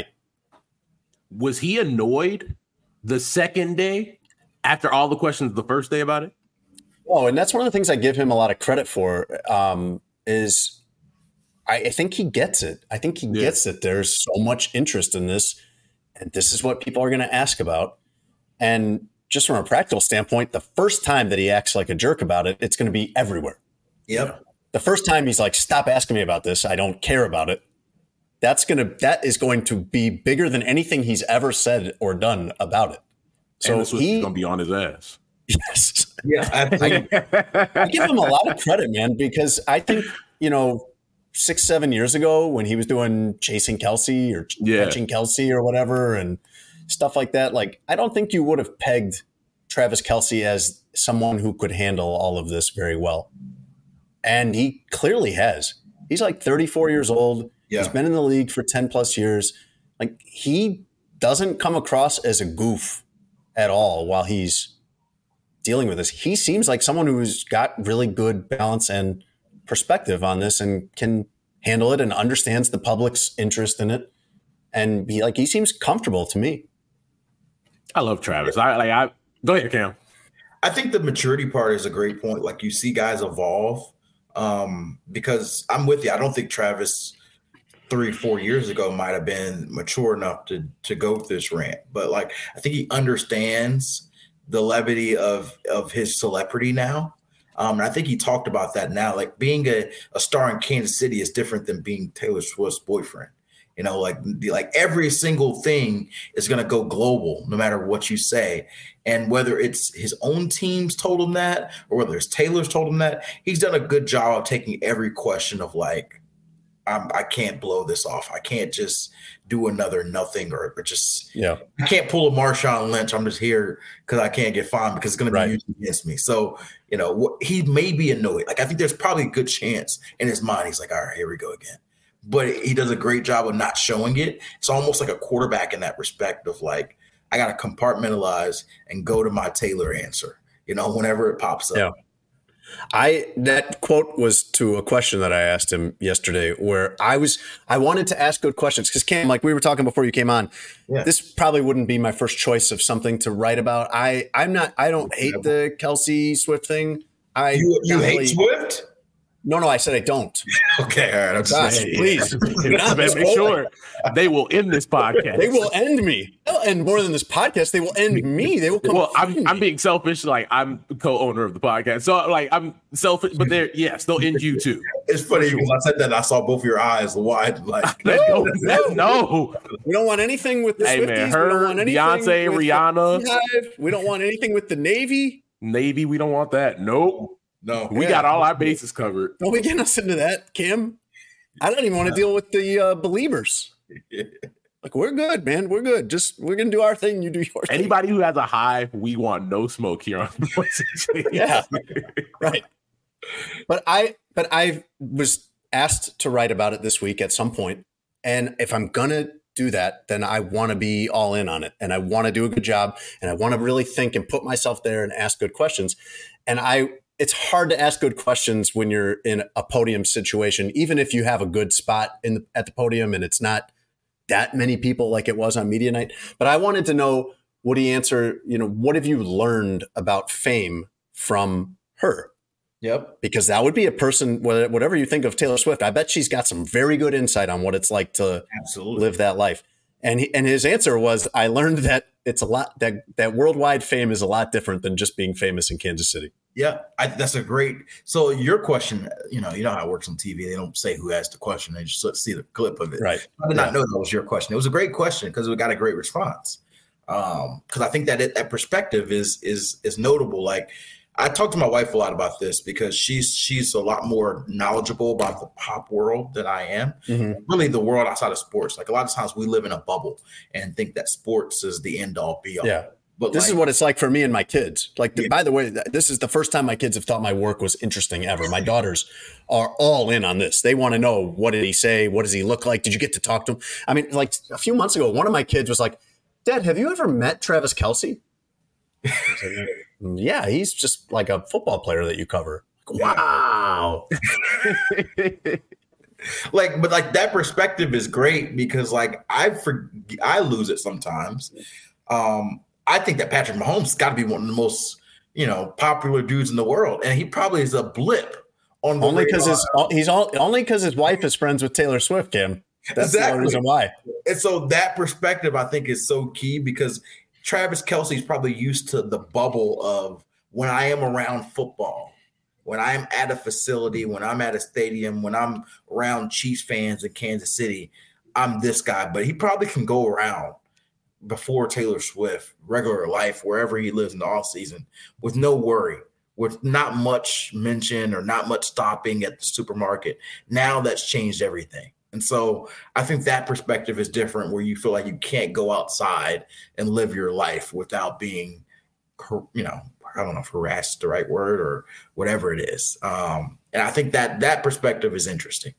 Was he annoyed the second day after all the questions the first day about it? Oh, and that's one of the things I give him a lot of credit for um, is I, I think he gets it. I think he yeah. gets that there's so much interest in this, and this is what people are going to ask about. And just from a practical standpoint, the first time that he acts like a jerk about it, it's going to be everywhere. Yep. The first time he's like, stop asking me about this. I don't care about it. That's going to, that is going to be bigger than anything he's ever said or done about it. So and he's going to be on his ass. Yes. Yeah. I, I give him a lot of credit, man, because I think, you know, six, seven years ago when he was doing Chasing Kelsey or yeah. Catching Kelsey or whatever and stuff like that, like I don't think you would have pegged Travis Kelce as someone who could handle all of this very well. And he clearly has. He's like thirty-four years old. Yeah. He's been in the league for ten plus years. Like he doesn't come across as a goof at all while he's dealing with this. He seems like someone who's got really good balance and perspective on this and can handle it and understands the public's interest in it. And he like he seems comfortable to me. I love Travis. I like I go ahead, Cam. I think the maturity part is a great point. Like you see guys evolve um, because I'm with you. I don't think Travis three, four years ago might have been mature enough to to go with this rant. But like I think he understands the levity of of his celebrity now. Um, and I think he talked about that now. Like being a, a star in Kansas City is different than being Taylor Swift's boyfriend. You know, like like every single thing is going to go global, no matter what you say. And whether it's his own teams told him that, or whether it's Taylor's told him that, he's done a good job of taking every question of like, I'm, I can't blow this off. I can't just do another nothing or, or just yeah. I can't pull a Marshawn Lynch. I'm just here because I can't get fined because it's going to be used against me. So, you know, he may be annoyed. Like I think there's probably a good chance in his mind. He's like, all right, here we go again. But he does a great job of not showing it. It's almost like a quarterback in that respect of like, I got to compartmentalize and go to my Taylor answer, you know, whenever it pops up. Yeah. I that quote was to a question that I asked him yesterday where I was I wanted to ask good questions because Cam, like we were talking before you came on, yeah. this probably wouldn't be my first choice of something to write about. I I'm not I don't hate the Kelce Swift thing. I you, you hate really, Swift? No, no, I said I don't. Okay, all right. I'm Gosh, saying, please. Make sure they will end this podcast. They will end me. They'll end more than this podcast. They will end me. They will come. Well, I'm, I'm being selfish. Like I'm co-owner of the podcast, so like I'm selfish. But they're yes, they'll end you too. It's funny because I said that and I saw both of your eyes wide. Like no, no, no. We don't want anything with the hey, Swifties. Man, her, we don't want anything Beyonce, with Rihanna. The we don't want anything with the Navy. Navy, we don't want that. Nope. No, we yeah. got all our bases covered. Don't we get us into that, Kim? I don't even want to deal with the uh, believers. Like we're good, man. We're good. Just we're gonna do our thing. You do your thing. Anybody who has a hive, we want no smoke here on the Yeah, right. But I, but I was asked to write about it this week at some point, and if I'm gonna do that, then I want to be all in on it, and I want to do a good job, and I want to really think and put myself there and ask good questions, and I. It's hard to ask good questions when you're in a podium situation, even if you have a good spot in the, at the podium and it's not that many people like it was on media night. But I wanted to know, would he answer, you know, what have you learned about fame from her? Yep. Because that would be a person, whatever you think of Taylor Swift, I bet she's got some very good insight on what it's like to Absolutely. live that life. And he, and his answer was, I learned that it's a lot, that, that worldwide fame is a lot different than just being famous in Kansas City. Yeah, I, that's a great. So your question, you know, you know how it works on T V. They don't say who asked the question; they just see the clip of it. Right. I did yeah. not know that was your question. It was a great question because we got a great response. Um, because I think that it, that perspective is is is notable. Like I talk to my wife a lot about this because she's she's a lot more knowledgeable about the pop world than I am. Mm-hmm. Really, the world outside of sports. Like a lot of times we live in a bubble and think that sports is the end all be all. Yeah. But this like, is what it's like for me and my kids. Like, yeah. by the way, this is the first time my kids have thought my work was interesting ever. My daughters are all in on this. They want to know, what did he say? What does he look like? Did you get to talk to him? I mean, like a few months ago, one of my kids was like, Dad, have you ever met Travis Kelce? Yeah, he's just like a football player that you cover. Wow. Like, but like that perspective is great because like I for, I lose it sometimes. Um, I think that Patrick Mahomes has got to be one of the most, you know, popular dudes in the world, and he probably is a blip on the only because radar. his he's all only because his wife is friends with Taylor Swift, Kim. That's exactly. the only reason why. And so that perspective, I think, is so key because Travis Kelce's probably used to the bubble of when I am around football, when I'm at a facility, when I'm at a stadium, when I'm around Chiefs fans in Kansas City, I'm this guy. But he probably can go around before Taylor Swift, regular life, wherever he lives in the offseason, with no worry, with not much mention or not much stopping at the supermarket. Now that's changed everything. And so I think that perspective is different where you feel like you can't go outside and live your life without being, you know, I don't know if harassed is the right word or whatever it is. Um, and I think that that perspective is interesting.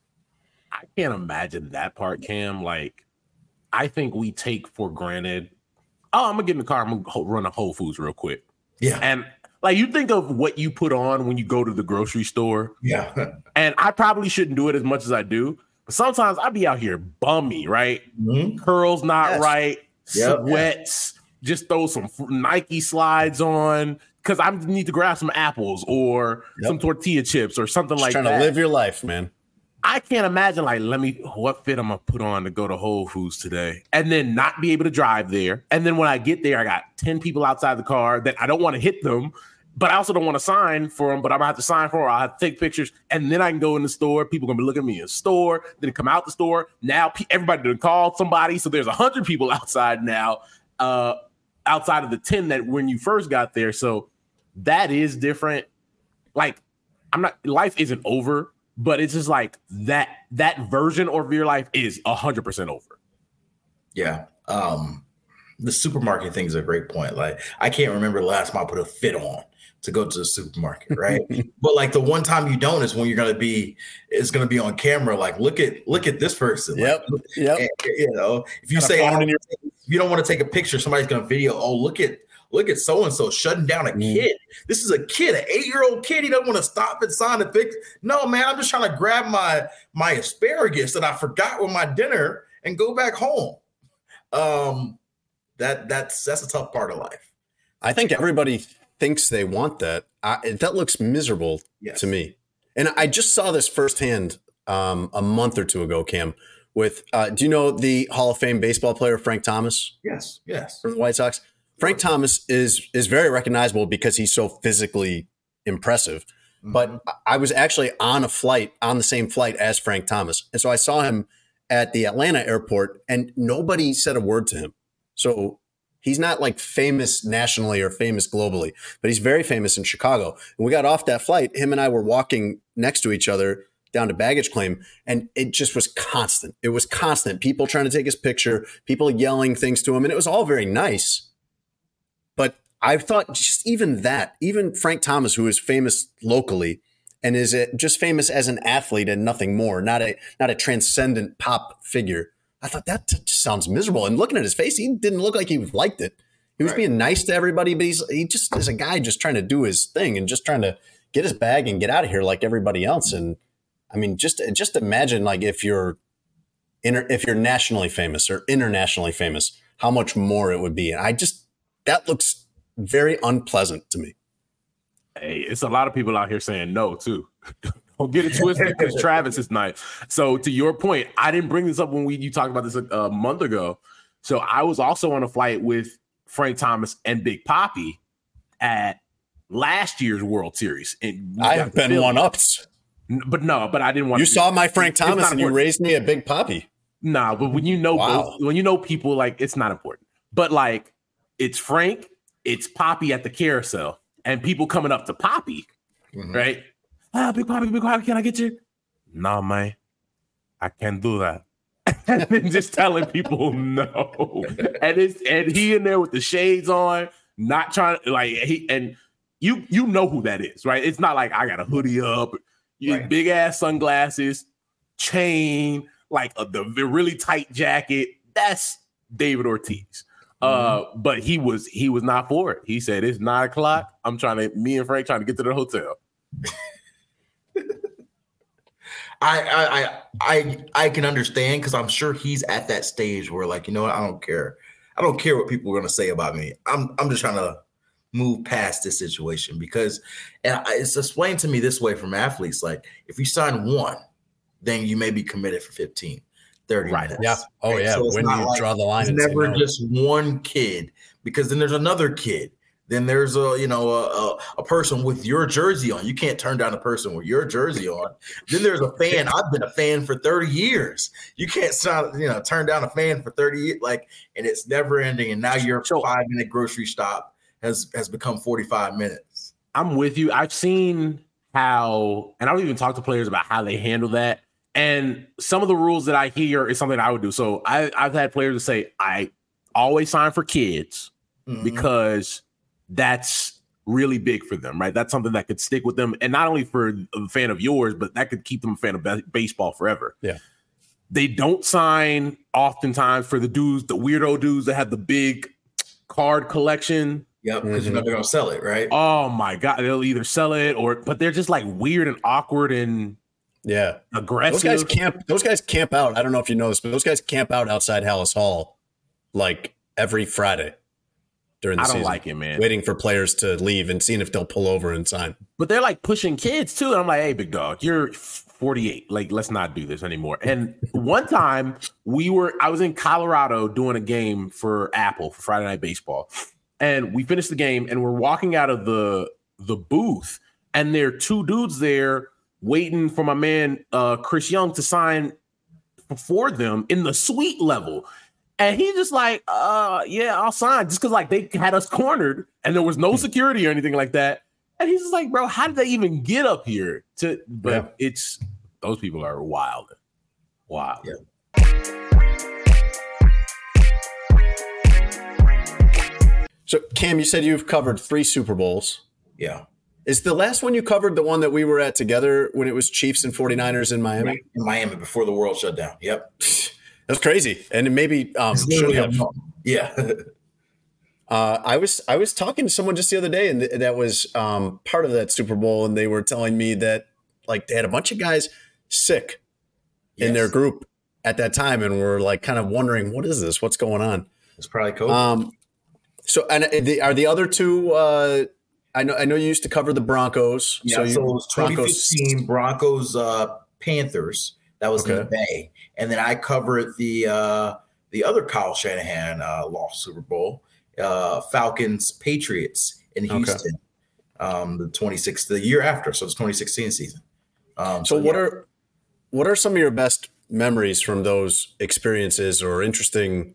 I can't imagine that part, Cam. Like, I think we take for granted, oh, I'm going to get in the car, I'm going to run a Whole Foods real quick. Yeah. And like you think of what you put on when you go to the grocery store. Yeah. And I probably shouldn't do it as much as I do. But sometimes I be out here bummy, right? Mm-hmm. Curls not yes. right, yep. sweats, just throw some Nike slides on because I need to grab some apples or yep. some tortilla chips or something just like trying that. Trying to live your life, man. I can't imagine, like, let me, what fit I'm going to put on to go to Whole Foods today and then not be able to drive there. And then when I get there, I got ten people outside the car that I don't want to hit them, but I also don't want to sign for them, but I'm going to have to sign for them. I'll have to take pictures. And then I can go in the store. People are going to be looking at me in the store. Then come out the store. Now everybody done called somebody. So there's one hundred people outside now, uh, outside of the ten that when you first got there. So that is different. Like, I'm not, life isn't over. But it's just like that that version of your life is one hundred percent over. Yeah. Um, the supermarket thing is a great point. Like, I can't remember the last time I put a fit on to go to the supermarket, right? But like the one time you don't is when you're going to be, it's going to be on camera. Like, look at look at this person. Yep. Like, yep. And, you know, if you say, I don't, if you don't want to take a picture, somebody's going to video, oh, look at, Look at so-and-so shutting down a kid. This is a kid, an eight-year-old kid. He doesn't want to stop and sign a picture. No, man, I'm just trying to grab my, my asparagus that I forgot with my dinner and go back home. Um, that that's that's a tough part of life. I think everybody thinks they want that. I, that looks miserable yes. to me. And I just saw this firsthand um, a month or two ago, Cam, with, uh, do you know the Hall of Fame baseball player, Frank Thomas? Yes, yes. From the White Sox? Frank Thomas is is very recognizable because he's so physically impressive. Mm-hmm. But I was actually on a flight, on the same flight as Frank Thomas. And so I saw him at the Atlanta airport and nobody said a word to him. So he's not like famous nationally or famous globally, but he's very famous in Chicago. And we got off that flight. Him and I were walking next to each other down to baggage claim. And it just was constant. It was constant. People trying to take his picture, people yelling things to him. And it was all very nice. But I thought just even that, even Frank Thomas, who is famous locally and is just famous as an athlete and nothing more, not a not a transcendent pop figure. I thought that just sounds miserable. And looking at his face, he didn't look like he liked it. He was right. being nice to everybody, but he's he just is a guy just trying to do his thing and just trying to get his bag and get out of here like everybody else. And I mean, just just imagine like if you're inter, if you're nationally famous or internationally famous, how much more it would be. And I just that looks very unpleasant to me. Hey, it's a lot of people out here saying no, too. Don't get it twisted because Travis is nice. So to your point, I didn't bring this up when we you talked about this a, a month ago. So I was also on a flight with Frank Thomas and Big Papi at last year's World Series. And I have been one-upped. But no, but I didn't want you to. You saw my Frank Thomas and you raised me a Big Papi. Nah, but when you know wow. both, when you know people, like, it's not important. But like, it's Frank, it's Papi at the carousel, and people coming up to Papi, mm-hmm. right? Ah, Big Papi, Big Papi, can I get you? No, man, I can't do that. And then just telling people no. And it's and he in there with the shades on, not trying to like he and you you know who that is, right? It's not like I got a hoodie up, right. Big ass sunglasses, chain, like a, the, the really tight jacket. That's David Ortiz. Uh, mm-hmm. But he was he was not for it. He said, it's nine o'clock. I'm trying to, me and Frank trying to get to the hotel. I, I I I can understand because I'm sure he's at that stage where, like, you know what, I don't care. I don't care what people are going to say about me. I'm I'm just trying to move past this situation because and it's explained to me this way from athletes. Like, if you sign one, then you may be committed for fifteen, thirty right. minutes. Yeah. Oh, right? yeah. So when you like, draw the line, it's never no. just one kid, because then there's another kid. Then there's a, you know, a, a, a person with your jersey on. You can't turn down a person with your jersey on. Then there's a fan. I've been a fan for thirty years. You can't, you know, turn down a fan for thirty years. Like, and it's never ending. And now your five minute grocery stop has, has become forty-five minutes. I'm with you. I've seen how, and I don't even talk to players about how they handle that. And some of the rules that I hear is something I would do. So I, I've had players say, I always sign for kids mm-hmm. because that's really big for them, right? That's something that could stick with them. And not only for a fan of yours, but that could keep them a fan of be- baseball forever. Yeah. They don't sign oftentimes for the dudes, the weirdo dudes that have the big card collection. Yep, because mm-hmm. you're never going to sell it, right? Oh, my God. They'll either sell it or, but they're just like weird and awkward and yeah, aggressive. Those guys camp, those guys camp out. I don't know if you know this, but those guys camp out outside Hallis Hall like every Friday. During the I don't season, like it, man. Waiting for players to leave and seeing if they'll pull over and sign. But they're like pushing kids too. And I'm like, hey, big dog, you're forty-eight. Like, let's not do this anymore. And one time we were, I was in Colorado doing a game for Apple for Friday Night Baseball. And we finished the game and we're walking out of the, the booth. And there are two dudes there waiting for my man, uh, Chris Young, to sign for them in the suite level. And he just like, uh, yeah, I'll sign, just because like they had us cornered and there was no security or anything like that. And he's just like, bro, how did they even get up here? To but yeah. It's those people are wild, wild. Yeah. So Cam, you said you've covered three Super Bowls. Yeah. Is the last one you covered the one that we were at together when it was Chiefs and forty-niners in Miami? Right. In Miami before the world shut down. Yep. That's crazy, and maybe um, should have. Yeah, uh, I was I was talking to someone just the other day, and th- that was um, part of that Super Bowl, and they were telling me that like they had a bunch of guys sick yes. in their group at that time, and we're like kind of wondering, what is this? What's going on? It's probably COVID. Um, so, and the, are the other two? Uh, I know I know you used to cover the Broncos. Yeah, so, so you, it was twenty fifteen Broncos, Broncos uh, Panthers. That was okay. in the Bay. And then I covered the uh, the other Kyle Shanahan uh, lost Super Bowl, uh, Falcons Patriots in Houston, okay. um, the twenty-sixth, the year after, so it's twenty sixteen season. Um, so, so what yeah. are what are some of your best memories from those experiences, or interesting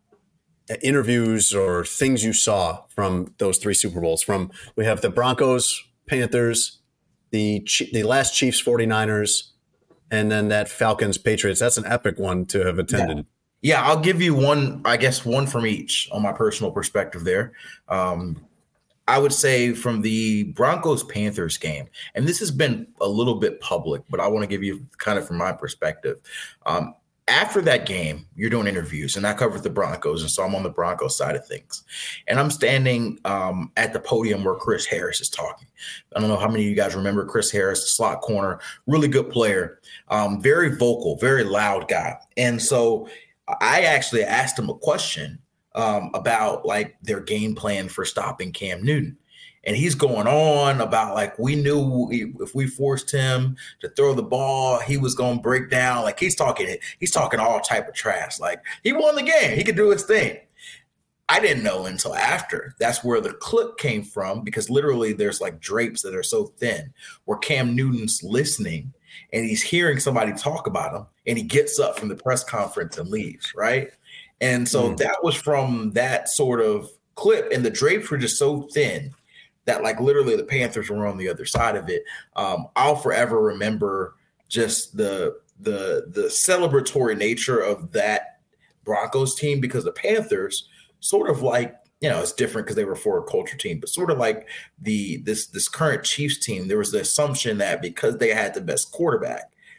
interviews, or things you saw from those three Super Bowls? From we have the Broncos, Panthers, the the last Chiefs, forty-niners. And then that Falcons Patriots, that's an epic one to have attended. Yeah. yeah, I'll give you one, I guess one from each on my personal perspective there. Um, I would say from the Broncos Panthers game, and this has been a little bit public, but I want to give you kind of from my perspective. Um, after that game, you're doing interviews, and I covered the Broncos, and so I'm on the Broncos side of things. And I'm standing um, at the podium where Chris Harris is talking. I don't know how many of you guys remember Chris Harris, the slot corner, really good player, um, very vocal, very loud guy. And so I actually asked him a question um, about like their game plan for stopping Cam Newton. And he's going on about like, we knew if we forced him to throw the ball, he was going to break down. Like he's talking, he's talking all type of trash. Like he won the game. He could do his thing. I didn't know until after. That's where the clip came from, because literally there's like drapes that are so thin where Cam Newton's listening and he's hearing somebody talk about him, and he gets up from the press conference and leaves. Right. And so mm. that was from that sort of clip, and the drapes were just so thin that like literally the Panthers were on the other side of it. Um, I'll forever remember just the the the celebratory nature of that Broncos team, because the Panthers sort of like, you know, it's different because they were for a culture team, but sort of like the this this current Chiefs team, there was the assumption that because they had the best quarterback,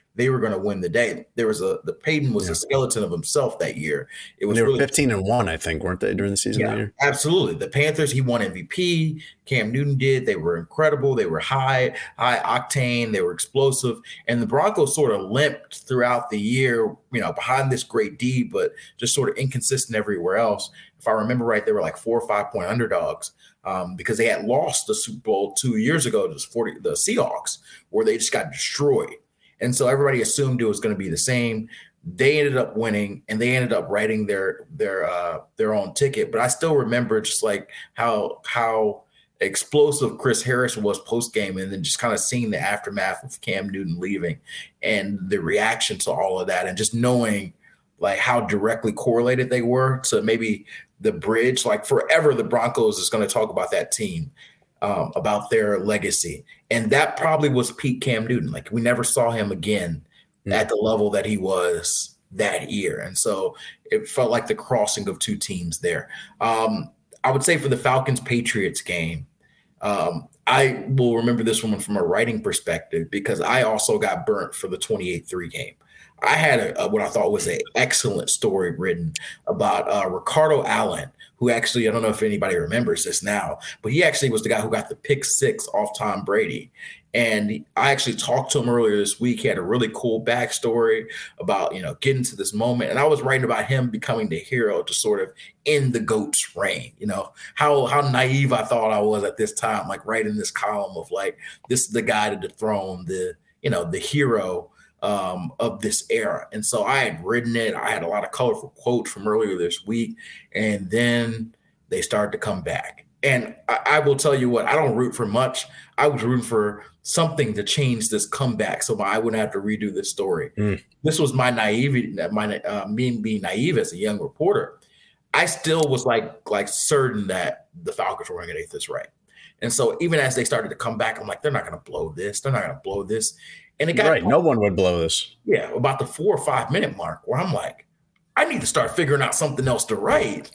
they were going to win the day. There was a the Peyton was yeah. a skeleton of himself that year. It was and they were really, fifteen and one, I think, weren't they during the season? Yeah, that year? Absolutely. The Panthers, he won M V P. Cam Newton did. They were incredible. They were high, high octane. They were explosive. And the Broncos sort of limped throughout the year, you know, behind this great D, but just sort of inconsistent everywhere else. If I remember right, they were like four or five point underdogs um, because they had lost the Super Bowl two years ago to forty, the Seahawks, where they just got destroyed. And so everybody assumed it was going to be the same. They ended up winning, and they ended up writing their their uh, their own ticket. But I still remember just like how how explosive Chris Harris was post game, and then just kind of seeing the aftermath of Cam Newton leaving and the reaction to all of that, and just knowing like how directly correlated they were to maybe the bridge. Like forever, the Broncos is going to talk about that team. Um, about their legacy. And that probably was peak Cam Newton. Like we never saw him again mm. at the level that he was that year. And so it felt like the crossing of two teams there. Um, I would say for the Falcons-Patriots game, um, I will remember this one from a writing perspective because I also got burnt for the twenty-eight three game. I had a, a, what I thought was an excellent story written about uh, Ricardo Allen, who actually, I don't know if anybody remembers this now, but he actually was the guy who got the pick six off Tom Brady. And he, I actually talked to him earlier this week. He had a really cool backstory about, you know, getting to this moment. And I was writing about him becoming the hero to sort of end the GOAT's reign. You know, how how naive I thought I was at this time, like writing this column of like, this is the guy to dethrone the, you know, the hero um, of this era. And so I had written it. I had a lot of colorful quotes from earlier this week. And then they started to come back. And I, I will tell you what, I don't root for much. I was rooting for something to change this comeback so I wouldn't have to redo this story. Mm. This was my naivety, my uh, me being naive as a young reporter. I still was like, like certain that the Falcons were going to get this right. And so even as they started to come back, I'm like, they're not going to blow this. They're not going to blow this. And it got right. No one would blow this. Yeah, about the four or five minute mark where I'm like, I need to start figuring out something else to write.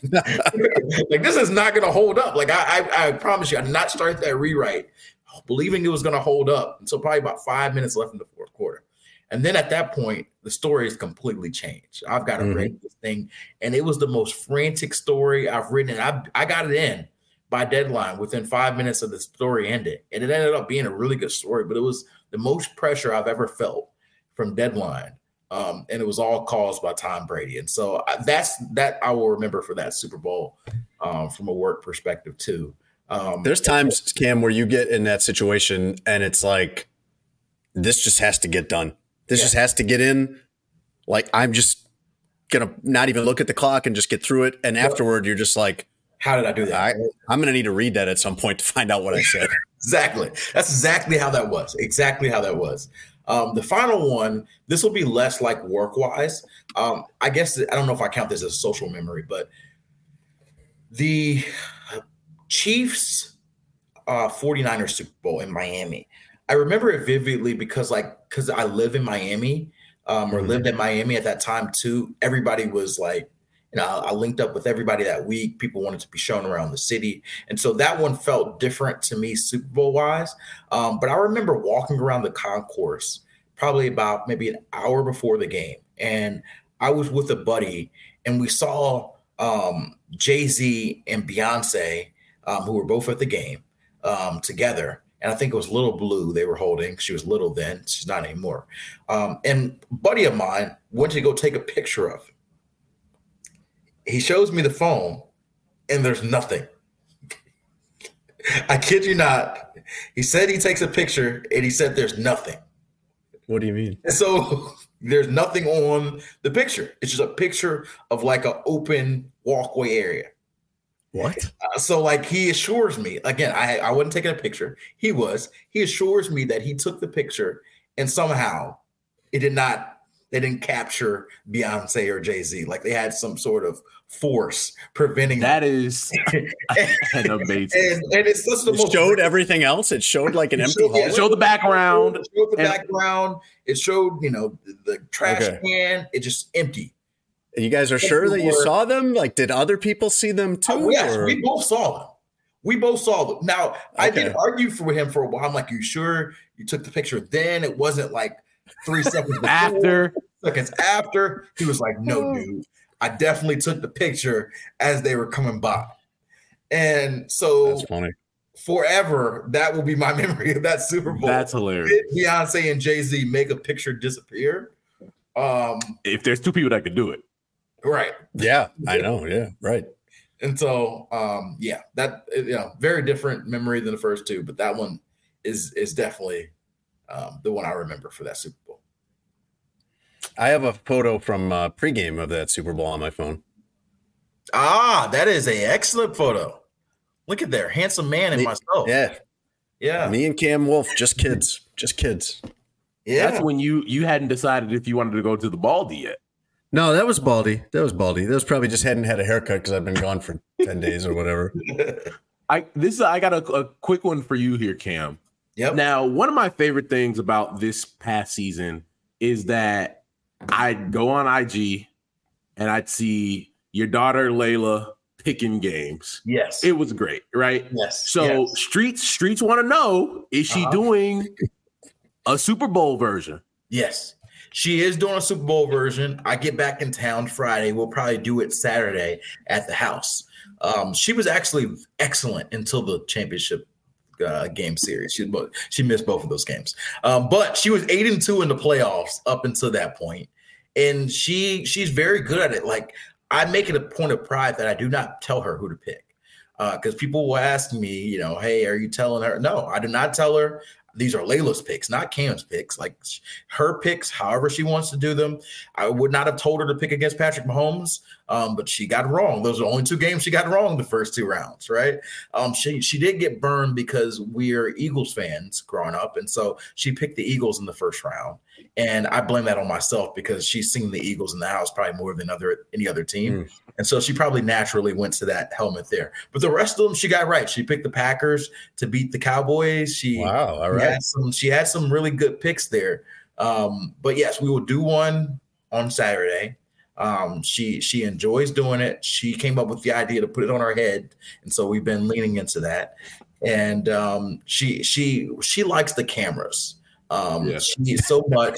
Like this is not going to hold up. Like I, I, I promise you, I did not start that rewrite believing it was going to hold up until probably about five minutes left in the fourth quarter. And then at that point, the story has completely changed. I've got to mm-hmm. write this thing, and it was the most frantic story I've written. And I, I got it in by deadline within five minutes of the story ended, and it ended up being a really good story. But it was the most pressure I've ever felt from deadline. Um, and it was all caused by Tom Brady. And so I, that's that I will remember for that Super Bowl um, from a work perspective too. Um, There's times, Cam, where you get in that situation and it's like, this just has to get done. This yeah. just has to get in. Like, I'm just going to not even look at the clock and just get through it. And afterward, you're just like, how did I do that? I, I'm going to need to read that at some point to find out what I said. Exactly. That's exactly how that was. Exactly how that was. Um, the final one, this will be less like work-wise. Um, I guess I don't know if I count this as social memory, but the Chiefs uh, 49ers Super Bowl in Miami. I remember it vividly because like because I live in Miami um, or mm-hmm. lived in Miami at that time too. Everybody was like, you know, I linked up with everybody that week. People wanted to be shown around the city. And so that one felt different to me Super Bowl wise. Um, but I remember walking around the concourse probably about maybe an hour before the game. And I was with a buddy and we saw um, Jay-Z and Beyonce, um, who were both at the game um, together. And I think it was Little Blue they were holding. She was little then. She's not anymore. Um, and a buddy of mine went to go take a picture of him. He shows me the phone, and there's nothing. I kid you not. He said he takes a picture, and he said there's nothing. What do you mean? And so there's nothing on the picture. It's just a picture of like an open walkway area. What? Uh, so like he assures me, again, I, I wasn't taking a picture. He was. He assures me that he took the picture, and somehow it did not They didn't capture Beyonce or Jay-Z. Like they had some sort of force preventing that. Them. Is an amazing. And, and it's just the it most showed everything else. It showed like an it empty showed, hall. It showed the background. It showed the and, background. It showed, you know, the, the trash okay. can. It just empty. You guys are sure that you saw them? Like, did other people see them too? Oh, yes, or? we both saw them. We both saw them. Now, okay. I did argue for him for a while. I'm like, you sure you took the picture then? It wasn't like three seconds before, after. Seconds after, he was like, no, dude, I definitely took the picture as they were coming by. And so that's funny. Forever, that will be my memory of that Super Bowl. That's hilarious. Did Beyonce and Jay-Z make a picture disappear? Um, if there's two people that could do it. Right. Yeah, I know. Yeah, right. And so, um, yeah, that, you know, very different memory than the first two, but that one is is definitely um, the one I remember for that Super Bowl. I have a photo from uh, pregame of that Super Bowl on my phone. Ah, that is an excellent photo. Look at there, handsome man and Me, myself. Yeah, yeah. Me and Cam Wolf, just kids, just kids. Yeah, that's when you you hadn't decided if you wanted to go to the Baldy yet. No, that was Baldy. That was Baldy. That was probably just hadn't had a haircut because I've been gone for ten days or whatever. I this I got a, a quick one for you here, Cam. Yep. Now, one of my favorite things about this past season is that I'd go on I G and I'd see your daughter Layla picking games. Yes. It was great, right? Yes. So yes. Streets Streets want to know, is she uh-huh. doing a Super Bowl version? Yes. She is doing a Super Bowl version. I get back in town Friday. We'll probably do it Saturday at the house. Um, she was actually excellent until the championship uh, game series. She she missed both of those games, um, but she was eight and two in the playoffs up until that point, and she she's very good at it. Like, I make it a point of pride that I do not tell her who to pick, because uh, people will ask me, you know, hey, are you telling her? No, I do not tell her. These are Layla's picks, not Cam's picks. Like, her picks, however she wants to do them. I would not have told her to pick against Patrick Mahomes, um, but she got wrong. Those are the only two games she got wrong the first two rounds, right? Um, she she did get burned because we're Eagles fans growing up, and so she picked the Eagles in the first round. And I blame that on myself because she's seen the Eagles in the house probably more than other any other team. Mm. And so she probably naturally went to that helmet there. But the rest of them, she got right. She picked the Packers to beat the Cowboys. She, wow, all right. had some, she had some really good picks there. Um, but, yes, we will do one on Saturday. Um, she she enjoys doing it. She came up with the idea to put it on her head. And so we've been leaning into that. And um, she she she likes the cameras. Um, yeah. She needs so much.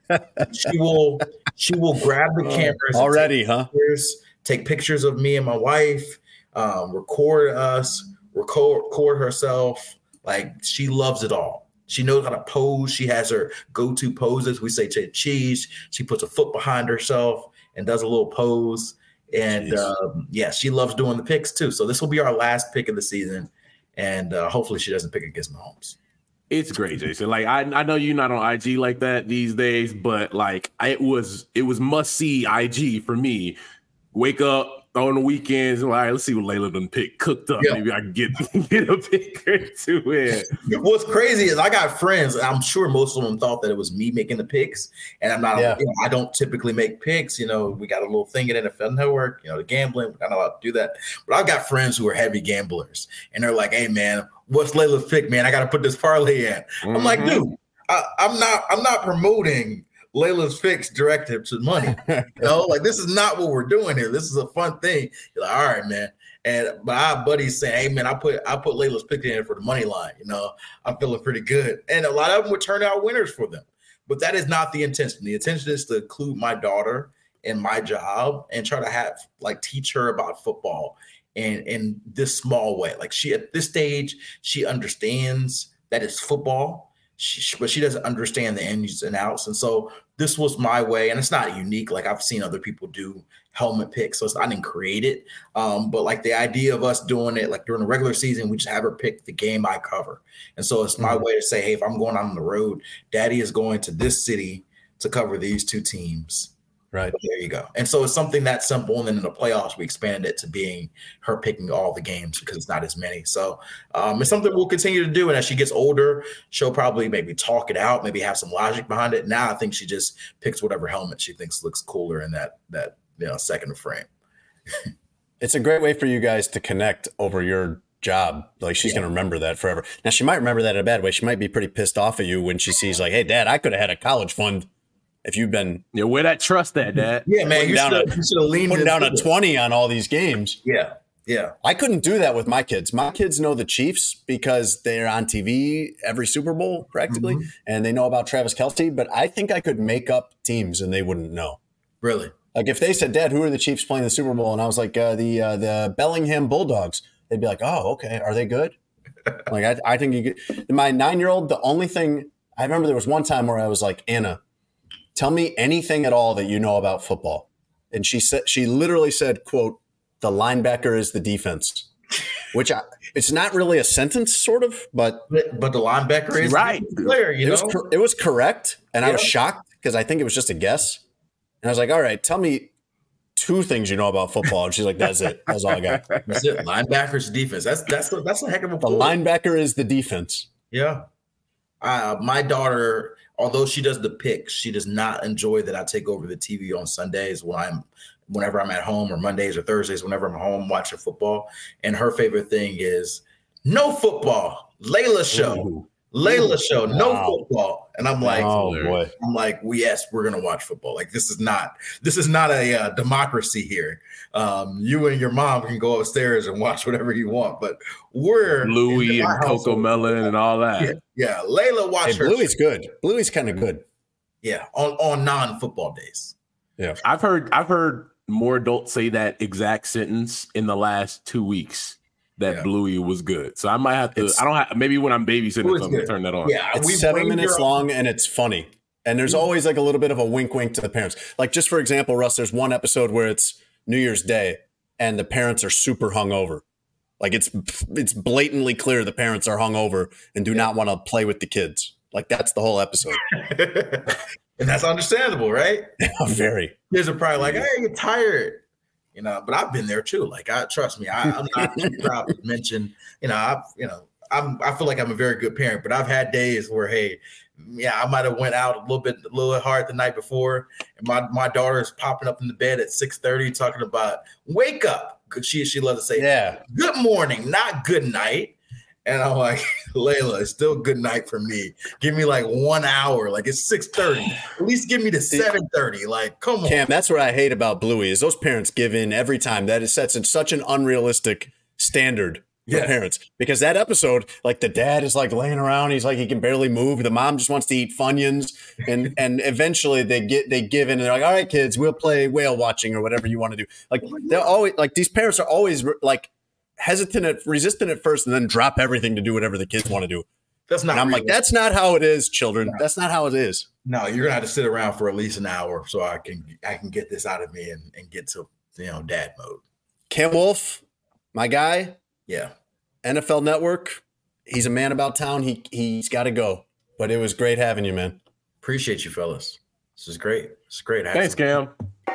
she will she will grab the cameras already, huh? Pictures, take pictures of me and my wife, um, record us, record, record herself. Like, she loves it all. She knows how to pose. She has her go-to poses. We say cheese. She puts a foot behind herself and does a little pose. And um, yeah, she loves doing the picks too. So this will be our last pick of the season, and uh, hopefully she doesn't pick against Mahomes. It's great, Jason. Like, I I know you're not on I G like that these days, but like it was it was must see I G for me. Wake up on the weekends, all right, let's see what Layla done pick cooked up. Yeah. Maybe I can get get a pick or two in. What's crazy is I got friends, and I'm sure most of them thought that it was me making the picks, and I'm not. Yeah. You know, I don't typically make picks. You know, we got a little thing at N F L Network. You know, the gambling. We're not allowed to do that. But I've got friends who are heavy gamblers, and they're like, "Hey, man, what's Layla's pick, man? I got to put this parlay in." Mm-hmm. I'm like, dude, I, I'm not. I'm not promoting Layla's picks directed to money. You know, like, this is not what we're doing here. This is a fun thing. You're like, all right, man. And my buddy's saying, hey, man, I put I put Layla's pick in for the money line. You know, I'm feeling pretty good. And a lot of them would turn out winners for them. But that is not the intention. The intention is to include my daughter in my job and try to have, like, teach her about football in, in this small way. Like, she, at this stage, she understands that it's football. She, but she doesn't understand the ins and outs. And so this was my way, and it's not unique. Like, I've seen other people do helmet picks, so it's, I didn't create it. Um, but like the idea of us doing it, like during the regular season, we just have her pick the game I cover. And so it's my mm-hmm. way to say, hey, if I'm going on the road, Daddy is going to this city to cover these two teams. Right. So there you go. And so it's something that simple. And then in the playoffs, we expanded it to being her picking all the games because it's not as many. So um, it's something we'll continue to do. And as she gets older, she'll probably maybe talk it out, maybe have some logic behind it. Now I think she just picks whatever helmet she thinks looks cooler in that, that, you know, second frame. It's a great way for you guys to connect over your job. Like, she's yeah. going to remember that forever. Now, she might remember that in a bad way. She might be pretty pissed off at you when she sees, like, hey, Dad, I could have had a college fund. If you've been, yeah, where that trust at, Dad? Yeah, man, you should have leaned putting down a twenty on all these games. Yeah, Yeah. I couldn't do that with my kids. My kids know the Chiefs because they're on T V every Super Bowl practically, mm-hmm. and they know about Travis Kelce, but I think I could make up teams and they wouldn't know. Really? Like if they said, Dad, who are the Chiefs playing the Super Bowl? And I was like, uh, the uh, the Bellingham Bulldogs. They'd be like, oh, okay. Are they good? Like I, I think you could. My nine-year-old, the only thing – I remember there was one time where I was like, Anna, tell me anything at all that you know about football. And she said, she literally said, quote, the linebacker is the defense, which I, it's not really a sentence sort of, but. But, but the linebacker is right. the player, you it know? Was, it was correct. And yeah. I was shocked because I think it was just a guess. And I was like, all right, tell me two things you know about football. And she's like, that's it. That's all I got. That's it. Linebackers defense. That's that's a, that's a heck of a The pull. linebacker is the defense. Yeah. Uh, my daughter, although she does the picks, she does not enjoy that I take over the T V on Sundays when I'm whenever I'm at home, or Mondays or Thursdays, whenever I'm home watching football. And her favorite thing is no football. Layla show. Ooh. Layla show, no wow. football, and I'm like, oh boy, I'm like, well, yes, we're gonna watch football. Like this is not, this is not a uh, democracy here. Um, you and your mom can go upstairs and watch whatever you want, but we're Bluey and Coco Melon and all that. Yeah, yeah. Layla watch hey, her. Bluey's show. good. Bluey's kind of good. Yeah, on on non-football days. Yeah, I've heard I've heard more adults say that exact sentence in the last two weeks. That yeah. Bluey was good, so I might have to. It's, I don't have maybe when I'm babysitting something to turn that on. Yeah, it's seven minutes long and it's funny, and there's always like a little bit of a wink, wink to the parents. Like just for example, Russ, there's one episode where it's New Year's Day and the parents are super hungover. Like it's it's blatantly clear the parents are hungover and do yeah. not want to play with the kids. Like that's the whole episode, and that's understandable, right? Yeah, very. Kids are probably like, "Hey, you're tired." You know, but I've been there too. Like, I trust me, I, I'm not too proud to mention. You know, I, you know, I'm. I feel like I'm a very good parent, but I've had days where, hey, yeah, I might have went out a little bit, a little hard the night before, and my my daughter's popping up in the bed at six thirty, talking about wake up. Cause she she loves to say, yeah, good morning, not good night. And I'm like, Layla, it's still good night for me. Give me like one hour. Like it's six thirty. At least give me to seven thirty. Like, come on. Cam, that's what I hate about Bluey is those parents give in every time. That is sets in such an unrealistic standard for yes. parents. Because that episode, like the dad is like laying around. He's like, he can barely move. The mom just wants to eat Funyuns. And and eventually they get they give in and they're like, all right, kids, we'll play whale watching or whatever you want to do. Like they're always like these parents are always like hesitant at resistant at first and then drop everything to do whatever the kids want to do. That's not and I'm realistic. like, that's not how it is, children. No. That's not how it is. No, you're gonna have to sit around for at least an hour so I can I can get this out of me and, and get to, you know, dad mode. Cam Wolf, my guy. Yeah. N F L Network. He's a man about town. He he's gotta go. But it was great having you, man. Appreciate you, fellas. This is great. It's great. Thanks, Cam.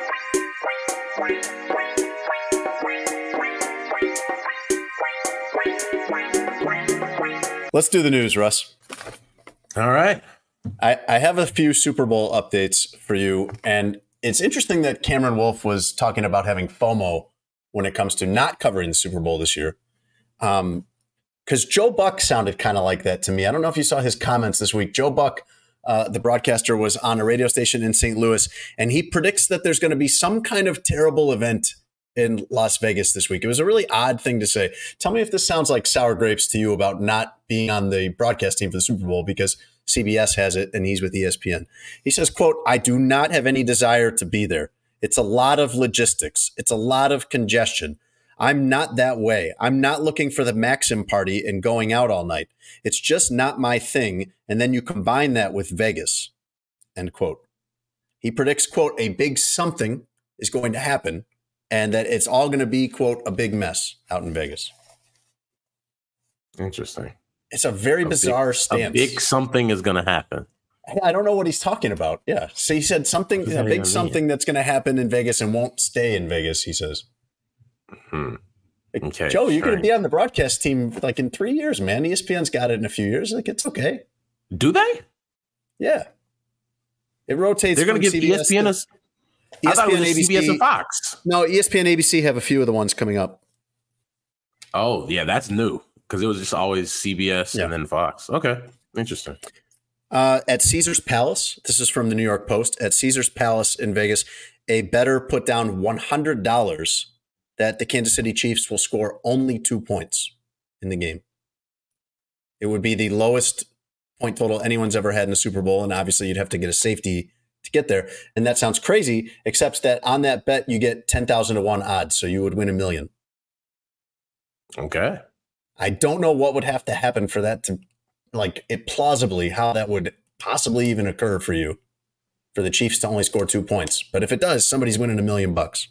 Let's do the news, Russ. All right. I, I have a few Super Bowl updates for you. And it's interesting that Cameron Wolf was talking about having FOMO when it comes to not covering the Super Bowl this year. Um, because Joe Buck sounded kind of like that to me. I don't know if you saw his comments this week. Joe Buck, uh, the broadcaster, was on a radio station in Saint Louis, and he predicts that there's going to be some kind of terrible event in Las Vegas this week. It was a really odd thing to say. Tell me if this sounds like sour grapes to you about not being on the broadcast team for the Super Bowl because C B S has it and he's with E S P N. He says, quote, I do not have any desire to be there. It's a lot of logistics. It's a lot of congestion. I'm not that way. I'm not looking for the Maxim party and going out all night. It's just not my thing. And then you combine that with Vegas, end quote. He predicts, quote, a big something is going to happen and that it's all going to be, quote, a big mess out in Vegas. Interesting. It's a very a bizarre big, stance. A big something is going to happen. I don't know what he's talking about. Yeah. So he said something, a big something that's going to happen in Vegas and won't stay in Vegas, he says. Hmm. Like, okay, Joe, you're sure. going to be on the broadcast team like in three years, man. E S P N's got it in a few years. Like, it's okay. Do they? Yeah. It rotates. They're going to give C B S E S P N a... E S P N, A B C. C B S and Fox. No, E S P N, A B C have a few of the ones coming up. Oh, yeah, that's new because it was just always C B S yeah. and then Fox. Okay, interesting. Uh, at Caesars Palace, this is from the New York Post, at Caesars Palace in Vegas, a bettor put down one hundred dollars that the Kansas City Chiefs will score only two points in the game. It would be the lowest point total anyone's ever had in a Super Bowl, and obviously you'd have to get a safety to get there. And that sounds crazy, except that on that bet you get ten thousand to one odds, so you would win a million. Okay. I don't know what would have to happen for that to, like, it plausibly, how that would possibly even occur for you, for the Chiefs to only score two points. But if it does, somebody's winning a million bucks.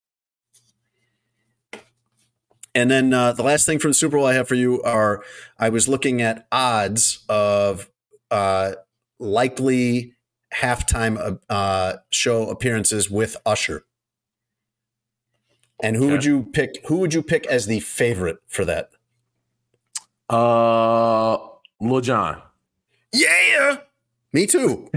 And then uh, the last thing from the Super Bowl I have for you are, I was looking at odds of uh, likely halftime uh, show appearances with Usher. And who okay. would you pick? Who would you pick as the favorite for that? Uh, Lil Jon. Yeah, me too.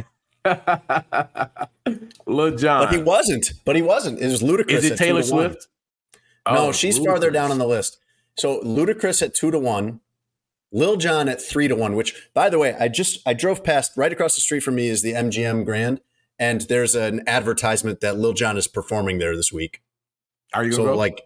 Lil Jon, but he wasn't. But he wasn't. It was Ludacris. Is it Taylor Swift? No, oh, she's Ludacris. farther down on the list. So Ludacris at two to one, Lil Jon at three to one. Which, by the way, I just I drove past right across the street from me is the M G M Grand, and there's an advertisement that Lil Jon is performing there this week. Are you so go? like?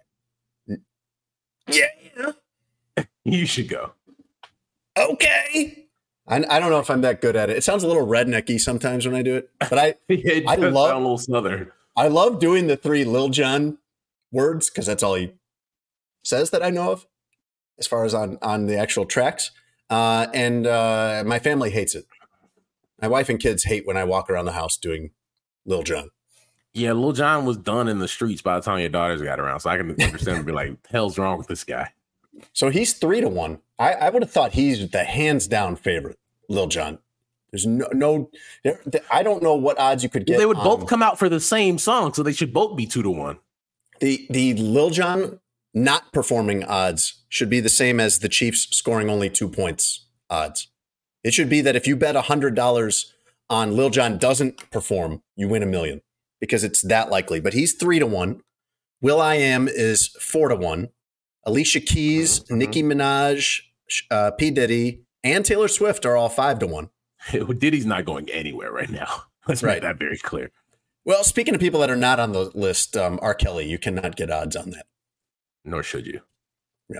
Yeah, you should go. Okay. I, I don't know if I'm that good at it. It sounds a little rednecky sometimes when I do it, but I it I love a little southern. I love doing the three Lil Jon words because that's all he says that I know of, as far as on on the actual tracks. Uh, and uh, my family hates it. My wife and kids hate when I walk around the house doing Lil Jon. Yeah, Lil Jon was done in the streets by the time your daughters got around, so I can understand and be like, "The hell's wrong with this guy?" So he's three to one. I, I would have thought he's the hands down favorite, Lil Jon. There's no, no, there, I don't know what odds you could get. Well, they would on, both come out for the same song, so they should both be two to one. The the Lil Jon not performing odds should be the same as the Chiefs scoring only two points odds. It should be that if you bet one hundred dollars on Lil Jon doesn't perform, you win a million because it's that likely. But he's three to one. will.i.am is four to one. Alicia Keys, mm-hmm. Nicki Minaj, uh, P. Diddy, and Taylor Swift are all five to one. Diddy's not going anywhere right now. Let's right. make that very clear. Well, speaking of people that are not on the list, um, R. Kelly, you cannot get odds on that. Nor should you. Yeah.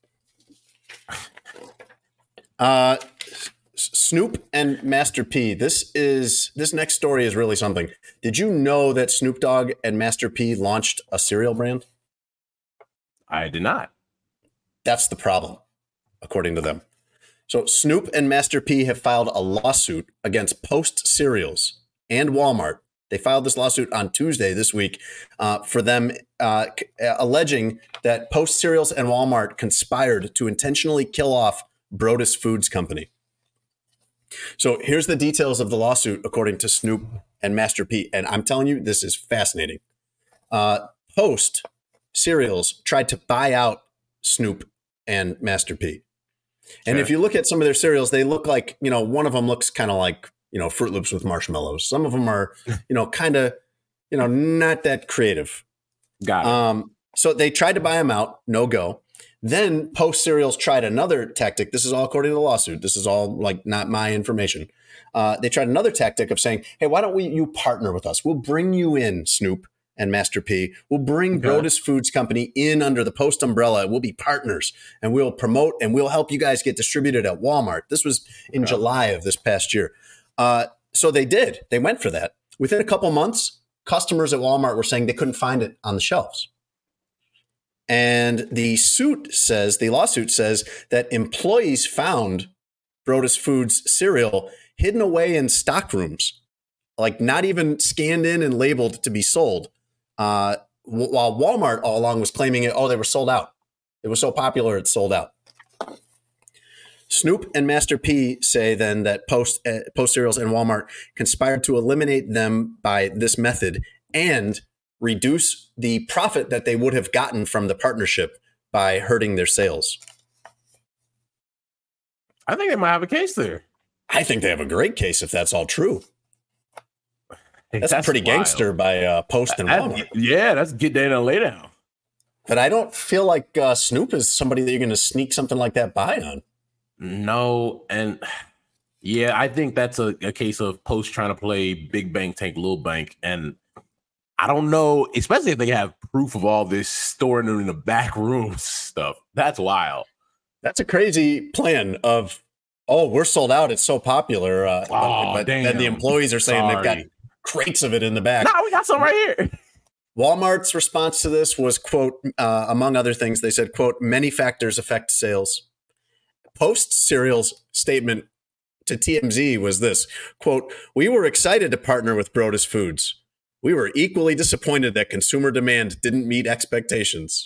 Uh, Snoop and Master P. This is this next story is really something. Did you know that Snoop Dogg and Master P launched a cereal brand? I did not. That's the problem, according to them. So Snoop and Master P have filed a lawsuit against Post Cereals and Walmart. They filed this lawsuit on Tuesday this week uh, for them uh, c- alleging that Post Cereals and Walmart conspired to intentionally kill off Brodus Foods Company. So here's the details of the lawsuit, according to Snoop and Master P. And I'm telling you, this is fascinating. Uh, Post Cereals tried to buy out Snoop and Master P. And okay. if you look at some of their cereals, they look like, you know, one of them looks kind of like, you know, Fruit Loops with marshmallows. Some of them are, you know, kind of, you know, not that creative. Got it. Um, so they tried to buy them out. No go. Then Post Cereals tried another tactic. This is all according to the lawsuit. This is all like not my information. Uh, they tried another tactic of saying, hey, why don't we you partner with us? We'll bring you in, Snoop and Master P. We'll bring okay. Brodus Foods Company in under the Post umbrella. We'll be partners and we'll promote and we'll help you guys get distributed at Walmart. This was in okay. July of this past year. Uh, so they did. They went for that. Within a couple months, customers at Walmart were saying they couldn't find it on the shelves. And the suit says, the lawsuit says that employees found Brodus Foods cereal hidden away in stock rooms, like not even scanned in and labeled to be sold. Uh, while Walmart all along was claiming it, oh, they were sold out. It was so popular, it's sold out. Snoop and Master P say then that Post, uh, Post Cereals and Walmart conspired to eliminate them by this method and reduce the profit that they would have gotten from the partnership by hurting their sales. I think they might have a case there. I think they have a great case if that's all true. That's, that's pretty wild. Gangster by uh, Post and Walmart. I, yeah, that's get down and lay down. But I don't feel like uh, Snoop is somebody that you're going to sneak something like that by on. No, and yeah, I think that's a, a case of Post trying to play big bank, take little bank, and I don't know, especially if they have proof of all this storing it in the back room stuff. That's wild. That's a crazy plan of, oh, we're sold out. It's so popular. Uh, oh, but damn. then the employees are saying Sorry. they've got crates of it in the back. No, we got some right here. Walmart's response to this was, quote, uh, among other things, they said, quote, many factors affect sales. Post Cereal's statement to T M Z was this, quote, we were excited to partner with Brodus Foods. We were equally disappointed that consumer demand didn't meet expectations.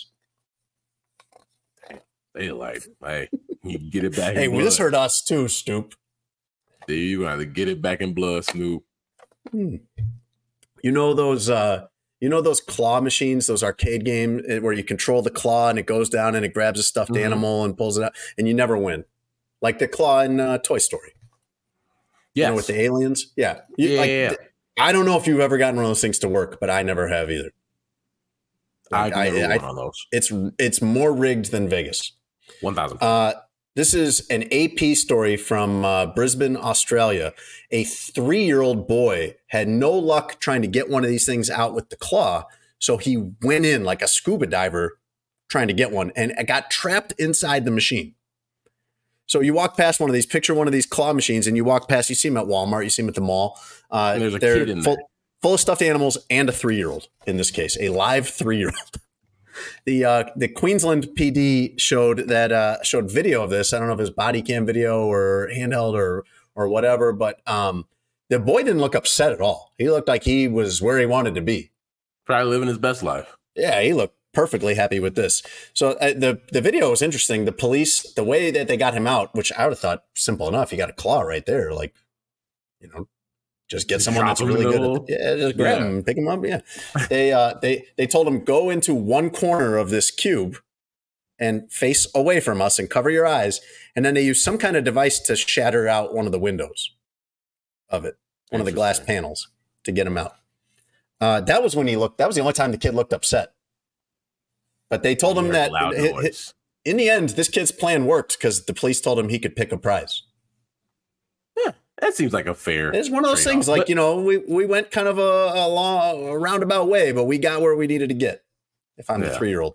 They like, hey, you get it back. Hey, in well, blood. This hurt us too, Snoop. You got to get it back in blood, Snoop. Hmm. You know those, uh, you know those claw machines, those arcade games where you control the claw and it goes down and it grabs a stuffed mm-hmm. animal and pulls it out, and you never win, like the claw in uh, Toy Story. Yeah, you know, with the aliens. Yeah, you, yeah, like, yeah. Th- I don't know if you've ever gotten one of those things to work, but I never have either. Like, I've never I, won I, on those. It's it's more rigged than Vegas. One thousand. Uh, this is an A P story from uh, Brisbane, Australia. A three-year-old boy had no luck trying to get one of these things out with the claw, so he went in like a scuba diver trying to get one, and got trapped inside the machine. So you walk past one of these, picture one of these claw machines, and you walk past, you see them at Walmart, you see them at the mall. Uh, and there's a they're kid in full, there. full of stuffed animals and a three-year-old, in this case, a live three-year-old. The uh, the Queensland P D showed that uh, showed video of this. I don't know if it was body cam video or handheld or or whatever, but um, the boy didn't look upset at all. He looked like he was where he wanted to be. Probably living his best life. Yeah, he looked perfectly happy with this. So uh, the the video was interesting. The police, the way that they got him out, which I would have thought simple enough. You got a claw right there, like, you know, just get someone that's really good at, yeah, just grab yeah. him and pick him up. Yeah, they uh, they they told him, go into one corner of this cube and face away from us and cover your eyes, and then they used some kind of device to shatter out one of the windows of it, one of the glass panels, to get him out. Uh, that was when he looked. That was the only time the kid looked upset. But they told him that it, it, in the end, this kid's plan worked because the police told him he could pick a prize. Yeah, that seems like a fair. It's one of those things, like, but, you know, we, we went kind of a, a long, a roundabout way, but we got where we needed to get. If I'm yeah. a three-year-old.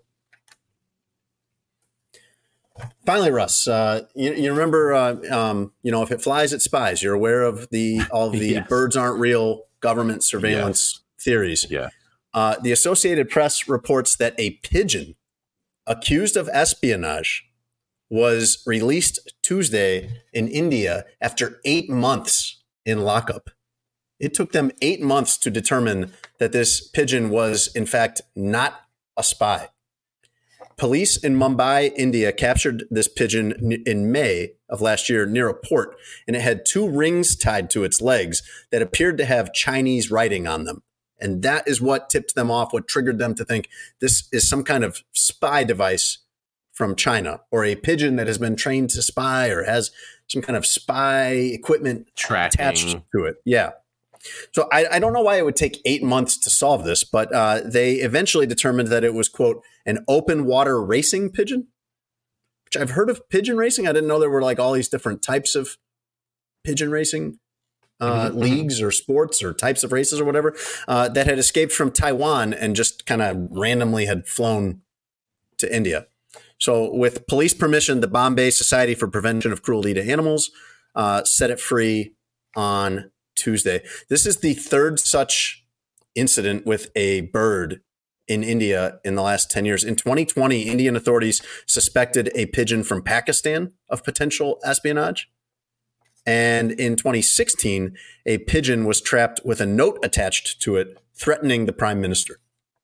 Finally, Russ, uh, you, you remember, uh, um, you know, if it flies, it spies. You're aware of the all of the yes. birds aren't real government surveillance yes. theories. Yeah. Uh, the Associated Press reports that a pigeon accused of espionage was released Tuesday in India after eight months in lockup. It took them eight months to determine that this pigeon was, in fact, not a spy. Police in Mumbai, India, captured this pigeon in May of last year near a port, and it had two rings tied to its legs that appeared to have Chinese writing on them. And that is what tipped them off, what triggered them to think this is some kind of spy device from China, or a pigeon that has been trained to spy or has some kind of spy equipment Tracking. attached to it. Yeah. So I, I don't know why it would take eight months to solve this, but uh, they eventually determined that it was, quote, an open water racing pigeon, which I've heard of pigeon racing. I didn't know there were like all these different types of pigeon racing uh, mm-hmm. leagues or sports or types of races or whatever, uh, that had escaped from Taiwan and just kind of randomly had flown to India. So with police permission, the Bombay Society for Prevention of Cruelty to Animals uh, set it free on Tuesday. This is the third such incident with a bird in India in the last ten years. In twenty twenty, Indian authorities suspected a pigeon from Pakistan of potential espionage. And in twenty sixteen, a pigeon was trapped with a note attached to it threatening the prime minister.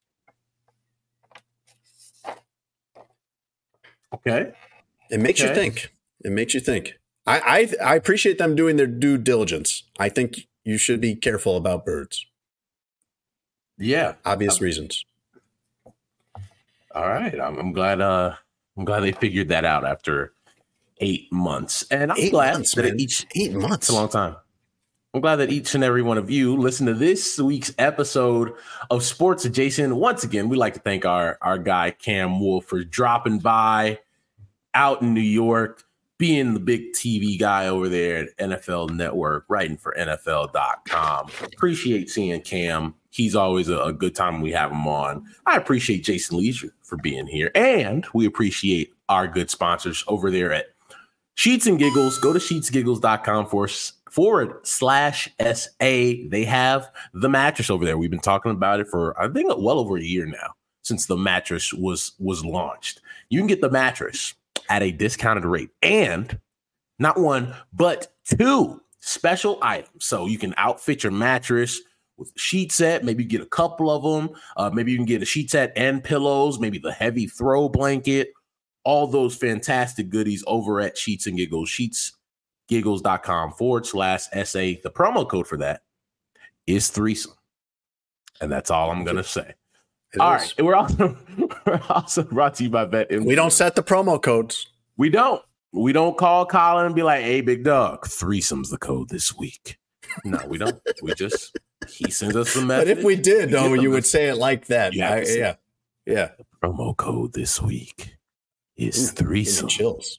Okay. It makes okay. you think. It makes you think. I, I I appreciate them doing their due diligence. I think you should be careful about birds. Yeah. Obvious I'm, reasons. All right. I'm, I'm glad uh I'm glad they figured that out after eight months. And I'm eight glad months, that man. each eight months. It's a long time. I'm glad that each and every one of you listen to this week's episode of Sports Adjacent. Once again, we'd like to thank our, our guy Cam Wolf for dropping by out in New York, being the big T V guy over there at N F L Network, writing for N F L dot com. Appreciate seeing Cam. He's always a, a good time when we have him on. I appreciate Jason Leisure for being here. And we appreciate our good sponsors over there at Sheets and Giggles. Go to sheets giggles dot com for forward slash S A. They have the mattress over there. We've been talking about it for, I think, well over a year now since the mattress was, was launched. You can get the mattress at a discounted rate and not one, but two special items. So you can outfit your mattress with a sheet set, maybe get a couple of them. Uh, maybe you can get a sheet set and pillows, maybe the heavy throw blanket, all those fantastic goodies over at Sheets and Giggles, sheets giggles dot com forward slash S A. The promo code for that is threesome. And that's all I'm going to say. It all is. Right. And we're also, we're also brought to you by BetMGM. We don't set the promo codes. We don't. We don't call Colin and be like, hey, big dog, threesome's the code this week. No, we don't. We just, he sends us the message. But if we did, though, you would say it like that. I, yeah. Yeah. The promo code this week is Ooh, threesome. Chills.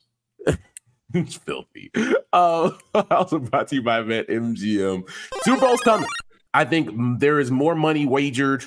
It's filthy. Uh, also brought to you by BetMGM. Super Bowl's coming. I think there is more money wagered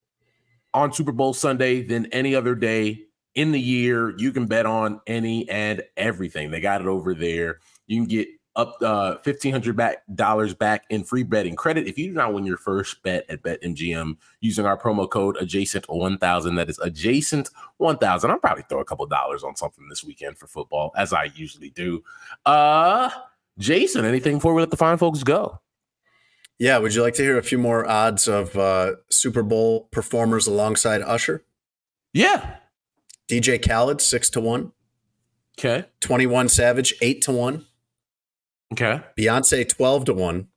on Super Bowl Sunday than any other day in the year. You can bet on any and everything. They got it over there. You can get up uh, fifteen hundred dollars back in free betting credit if you do not win your first bet at BetMGM using our promo code adjacent one thousand. That is adjacent one thousand. I'll probably throw a couple dollars on something this weekend for football, as I usually do. Uh, Jason, anything before we let the fine folks go? Yeah, would you like to hear a few more odds of uh, Super Bowl performers alongside Usher? Yeah. D J Khaled, six to one. Okay. twenty-one Savage, eight to one. Okay. Beyonce, twelve to one.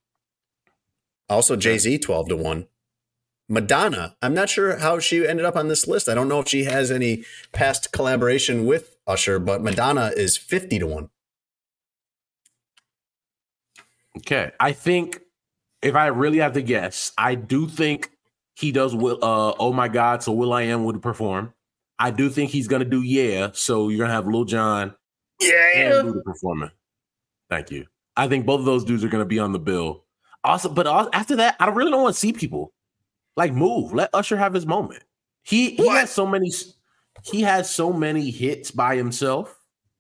Also Jay-Z, twelve to one. Madonna, I'm not sure how she ended up on this list. I don't know if she has any past collaboration with Usher, but Madonna is fifty to one. Okay. I think if I really have to guess, I do think he does will uh Oh My God, so Will I Am would perform. I do think he's gonna do Yeah, so you're gonna have Lil Jon yeah and Luda performing. Thank you. I think both of those dudes are going to be on the bill. Also, but after that, I really don't want to see people like move. Let Usher have his moment. He he what? has so many. He has so many hits by himself.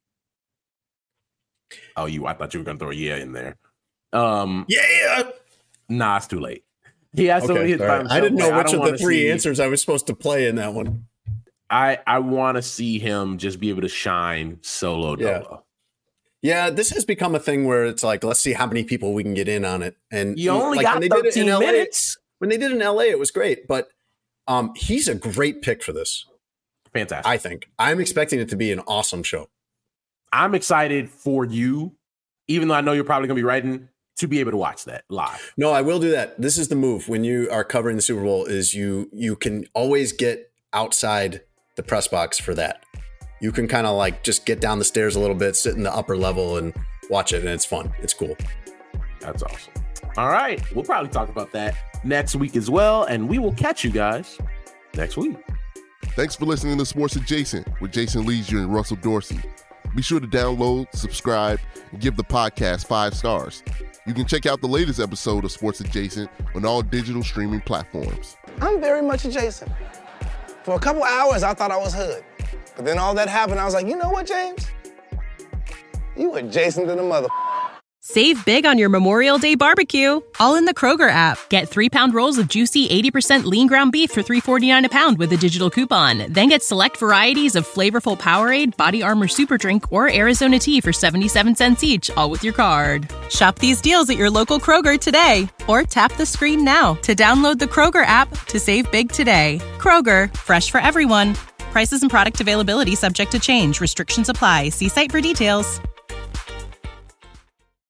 Oh, you! I thought you were going to throw a yeah in there. Um, yeah. Nah, it's too late. He has so okay, many hits by right. himself. I didn't know like, which of the three see, answers I was supposed to play in that one. I I want to see him just be able to shine solo yeah. dolo. Yeah, this has become a thing where it's like, let's see how many people we can get in on it. And you only like, got when they thirteen did it in L A, minutes. When they did it in L A, it was great. But um, he's a great pick for this. Fantastic. I think. I'm expecting it to be an awesome show. I'm excited for you, even though I know you're probably going to be writing, to be able to watch that live. No, I will do that. This is the move when you are covering the Super Bowl is you you can always get outside the press box for that. You can kind of like just get down the stairs a little bit, sit in the upper level and watch it. And it's fun. It's cool. That's awesome. All right. We'll probably talk about that next week as well. And we will catch you guys next week. Thanks for listening to Sports Adjacent with Jason Leisure and Russell Dorsey. Be sure to download, subscribe, and give the podcast five stars. You can check out the latest episode of Sports Adjacent on all digital streaming platforms. I'm very much adjacent. For a couple hours, I thought I was hood. But then all that happened, I was like, you know what, James? You adjacent to the mother. Save big on your Memorial Day barbecue, all in the Kroger app. Get three-pound rolls of juicy eighty percent lean ground beef for three forty-nine a pound with a digital coupon. Then get select varieties of flavorful Powerade, Body Armor Super Drink, or Arizona tea for seventy-seven cents each, all with your card. Shop these deals at your local Kroger today, or tap the screen now to download the Kroger app to save big today. Kroger, fresh for everyone. Prices and product availability subject to change. Restrictions apply. See site for details.